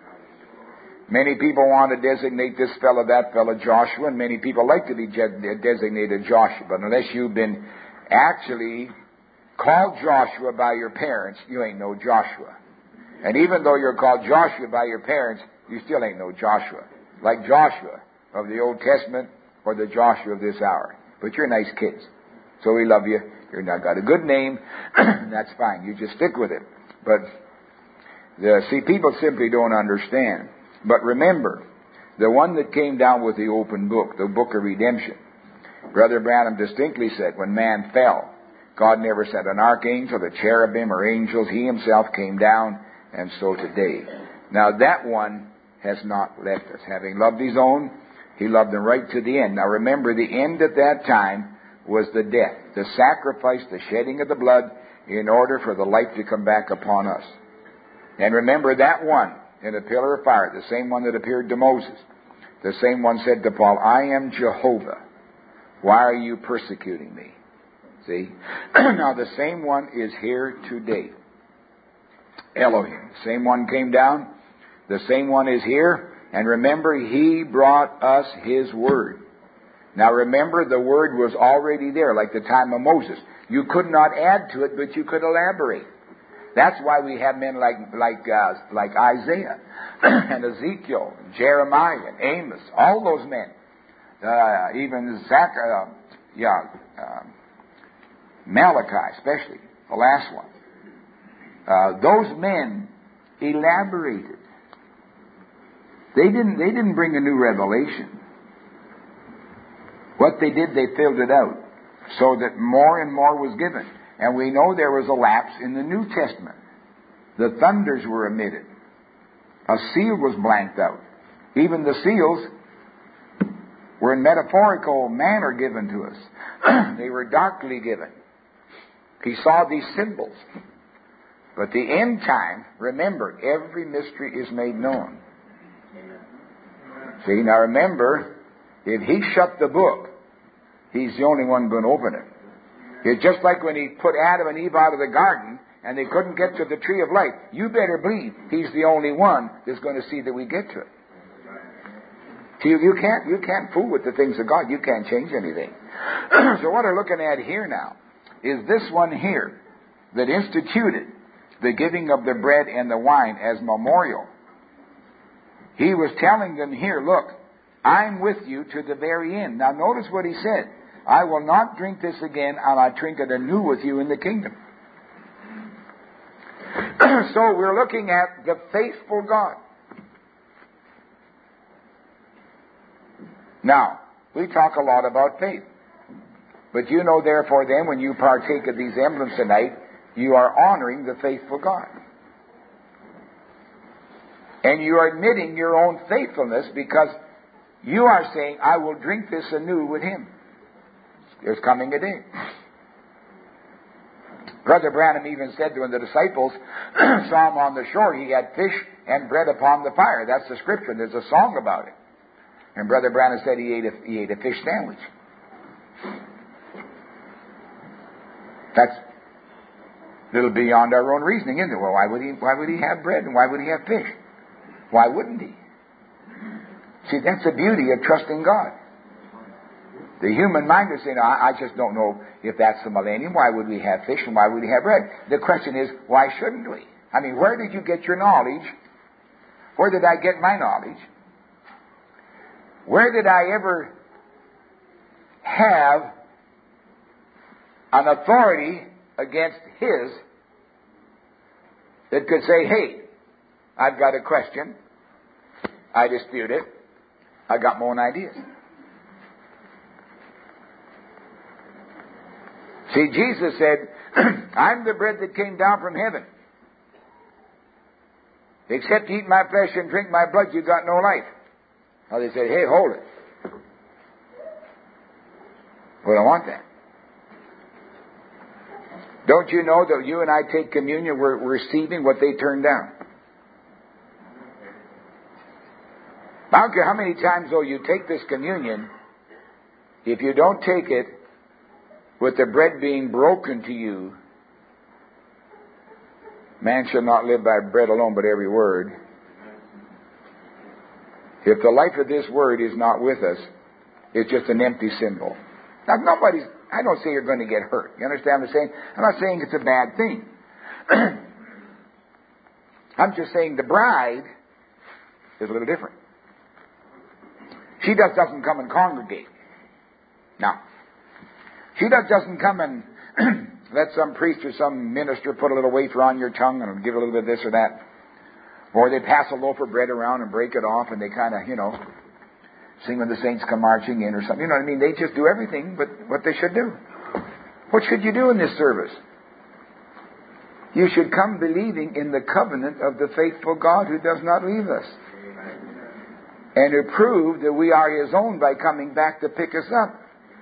Many people want to designate this fellow, that fellow Joshua, and many people like to be designated Joshua. But unless you've been actually called Joshua by your parents, you ain't no Joshua. And even though you're called Joshua by your parents, you still ain't no Joshua. Like Joshua of the Old Testament or the Joshua of this hour. But you're nice kids. So we love you. You've not got a good name. That's fine. You just stick with it. But, the, see, people simply don't understand. But remember, the one that came down with the open book, the book of redemption, Brother Branham distinctly said when man fell, God never said an archangel, the cherubim, or angels. He himself came down, and so today. Now that one has not left us. Having loved his own, he loved them right to the end. Now remember, the end at that time was the death, the sacrifice, the shedding of the blood in order for the life to come back upon us. And remember that one in the pillar of fire, the same one that appeared to Moses, the same one said to Paul, I am Jehovah. Why are you persecuting me? See? Now the same one is here today. Elohim. The same one came down. The same one is here. And remember, he brought us his word. Now remember, the word was already there, like the time of Moses. You could not add to it, but you could elaborate. That's why we have men like like uh, like Isaiah and Ezekiel, and Jeremiah, and Amos, all those men. Uh, even Zach, uh, yeah, uh, Malachi, especially the last one. Uh, those men elaborated. They didn't. They didn't bring a new revelation. What they did, they filled it out, so that more and more was given. And we know there was a lapse in the New Testament. The thunders were emitted. A seal was blanked out. Even the seals were in metaphorical manner given to us. They were darkly given. He saw these symbols. But the end time, remember, every mystery is made known. See, now remember, if he shut the book, he's the only one going to open it. It's just like when he put Adam and Eve out of the garden and they couldn't get to the tree of life. You better believe he's the only one that's going to see that we get to it. See, you can't, you can't fool with the things of God. You can't change anything. So what we're looking at here now is this one here that instituted the giving of the bread and the wine as memorial. He was telling them here, look, I'm with you to the very end. Now notice what he said. I will not drink this again, and I'll drink it anew with you in the kingdom. So we're looking at the faithful God. Now, we talk a lot about faith. But you know, therefore, then, when you partake of these emblems tonight, you are honoring the faithful God. And you are admitting your own faithfulness because you are saying, I will drink this anew with him. There's coming a day. Brother Branham even said that when the disciples saw him on the shore, he had fish and bread upon the fire. That's the scripture. There's a song about it. And Brother Branham said he ate a, he ate a fish sandwich. That's a little beyond our own reasoning, isn't it? Well, why would he, why would he have bread and why would he have fish? Why wouldn't he? See, that's the beauty of trusting God. The human mind is saying, I, I just don't know if that's the millennium. Why would we have fish and why would we have bread? The question is, why shouldn't we? I mean, where did you get your knowledge? Where did I get my knowledge? Where did I ever have an authority against his that could say, hey, I've got a question, I dispute it, I got my own ideas. See, Jesus said, I'm the bread that came down from heaven. Except you eat my flesh and drink my blood, you got no life. Now they said, hey, hold it. We don't want that. Don't you know that you and I take communion, we're, we're receiving what they turned down? I don't care how many times, though, you take this communion, if you don't take it with the bread being broken to you, man shall not live by bread alone, but every word. If the life of this word is not with us, it's just an empty symbol. Now, nobody's, I don't say you're going to get hurt. You understand what I'm saying? I'm not saying it's a bad thing. I'm just saying the bride is a little different. She just doesn't come and congregate. No. She just doesn't come and let some priest or some minister put a little wafer on your tongue and give a little bit of this or that. Or they pass a loaf of bread around and break it off and they kind of, you know, sing when the saints come marching in or something. You know what I mean? They just do everything but what they should do. What should you do in this service? You should come believing in the covenant of the faithful God who does not leave us. And who proved that we are His own by coming back to pick us up.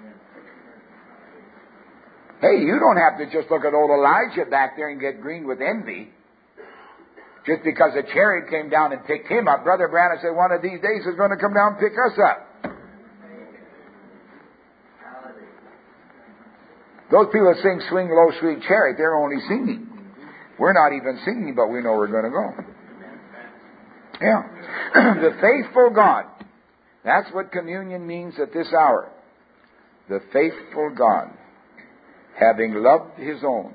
Hey, you don't have to just look at old Elijah back there and get green with envy. Just because a chariot came down and picked him up. Brother Branham said one of these days is going to come down and pick us up. Those people that sing Swing Low, Sweet Chariot, they're only singing. We're not even singing, but we know we're going to go. Yeah. The faithful God. That's what communion means at this hour. The faithful God, having loved His own,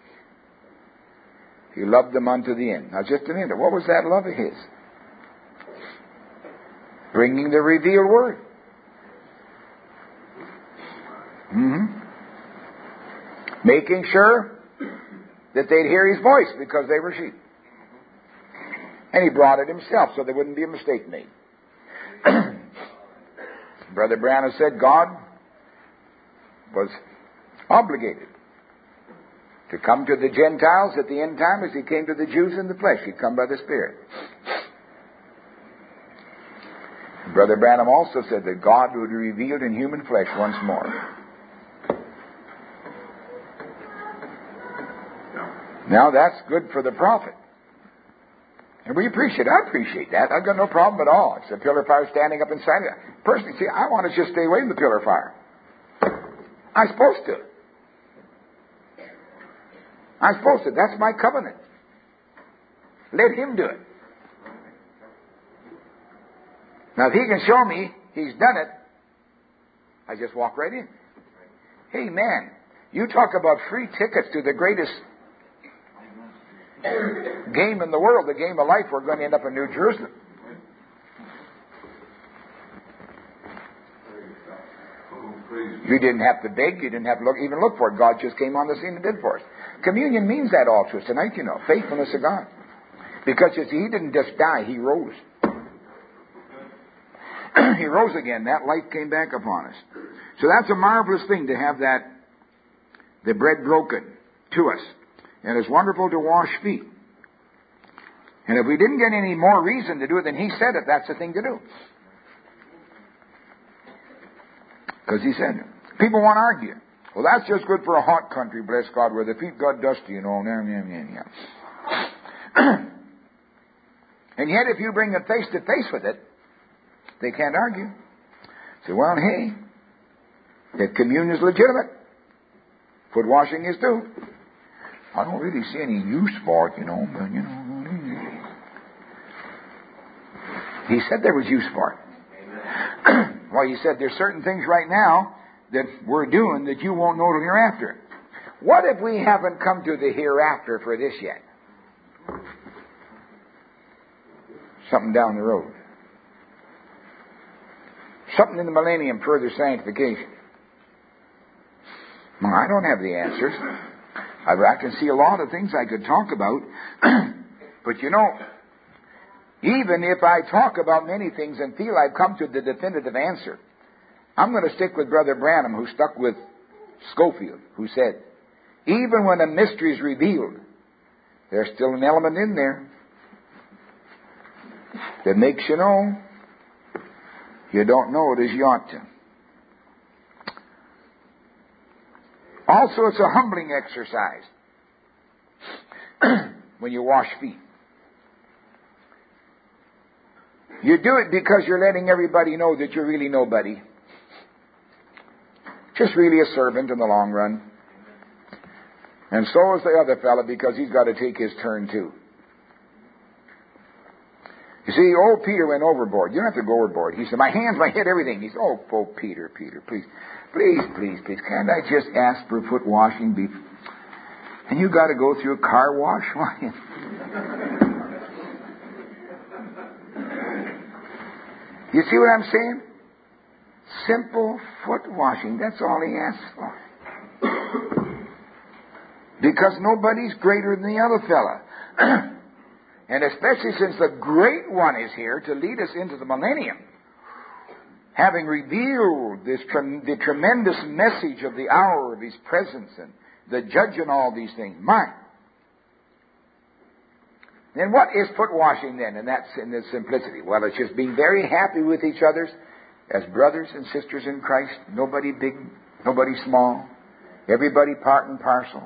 He loved them unto the end. Now just a minute, what was that love of His? Bringing the revealed Word. Mm-hmm. Making sure that they'd hear His voice because they were sheep. And He brought it Himself so there wouldn't be a mistake made. Brother Branham said God was obligated to come to the Gentiles at the end time as He came to the Jews in the flesh. He'd come by the Spirit. Brother Branham also said that God would be revealed in human flesh once more. Now that's good for the prophet. And we appreciate it. I appreciate that. I've got no problem at all. It's a pillar of fire standing up inside of it. Personally, see, I want to just stay away from the pillar of fire. I'm supposed to. I'm supposed to. That's my covenant. Let Him do it. Now, if He can show me He's done it, I just walk right in. Hey, man, you talk about free tickets to the greatest game in the world, the game of life. We're going to end up in New Jerusalem. You didn't have to beg. You didn't have to look, even look for it. God just came on the scene and did for us. Communion means that all to us tonight, you know. Faithfulness of God. Because you see, He didn't just die. He rose. He rose again. That life came back upon us. So that's a marvelous thing to have that, the bread broken to us. And it's wonderful to wash feet. And if we didn't get any more reason to do it than He said it, that's the thing to do. Because He said it. People want to argue. Well, that's just good for a hot country, bless God, where the feet got dusty and all. Yeah, yeah, yeah, yeah. And yet, if you bring them face to face with it, They can't argue. Say, well, hey, if communion is legitimate, foot washing is too. I don't really see any use for it, you know, but, you know. He said there was use for it. Well, he said there's certain things right now that we're doing that you won't know till hereafter. What if we haven't come to the hereafter for this yet? Something down the road. Something in the millennium, further sanctification. Well, I don't have the answers. I, I can see a lot of things I could talk about. But you know, even if I talk about many things and feel I've come to the definitive answer, I'm going to stick with Brother Branham, who stuck with Schofield, who said, even when a mystery is revealed, there's still an element in there that makes you know you don't know it as you ought to. Also, it's a humbling exercise when you wash feet. You do it because you're letting everybody know that you're really nobody. Just really a servant in the long run. And so is the other fella, because he's got to take his turn too. You see, old Peter went overboard. You don't have to go overboard. He said, my hands, my head, everything. He said, oh, oh, Peter, Peter, please, please, please, please, can't I just ask for foot washing? Be... And you got to go through a car wash? Why? You see what I'm saying? Simple foot washing. That's all he asks for. Because nobody's greater than the other fella. And especially since the Great One is here to lead us into the millennium, having revealed this tre- the tremendous message of the hour of His presence and the judge and all these things. Mine. Then what is foot washing then in that in this simplicity? Well, it's just being very happy with each other as brothers and sisters in Christ. Nobody big, nobody small. Everybody part and parcel.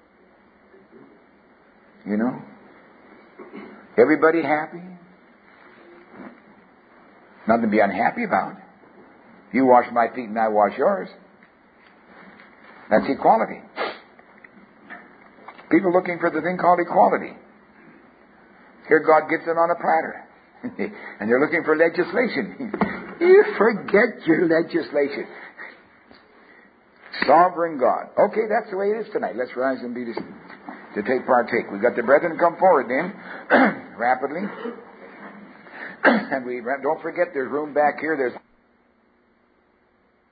You know? Everybody happy. Nothing to be unhappy about. You wash my feet and I wash yours. That's equality. People looking for the thing called equality. Here God gets it on a platter. And they're looking for legislation. You forget your legislation. Sovereign God. Okay, that's the way it is tonight. Let's rise and be this, to take partake. We've got the brethren come forward then, rapidly. And we don't forget there's room back here. There's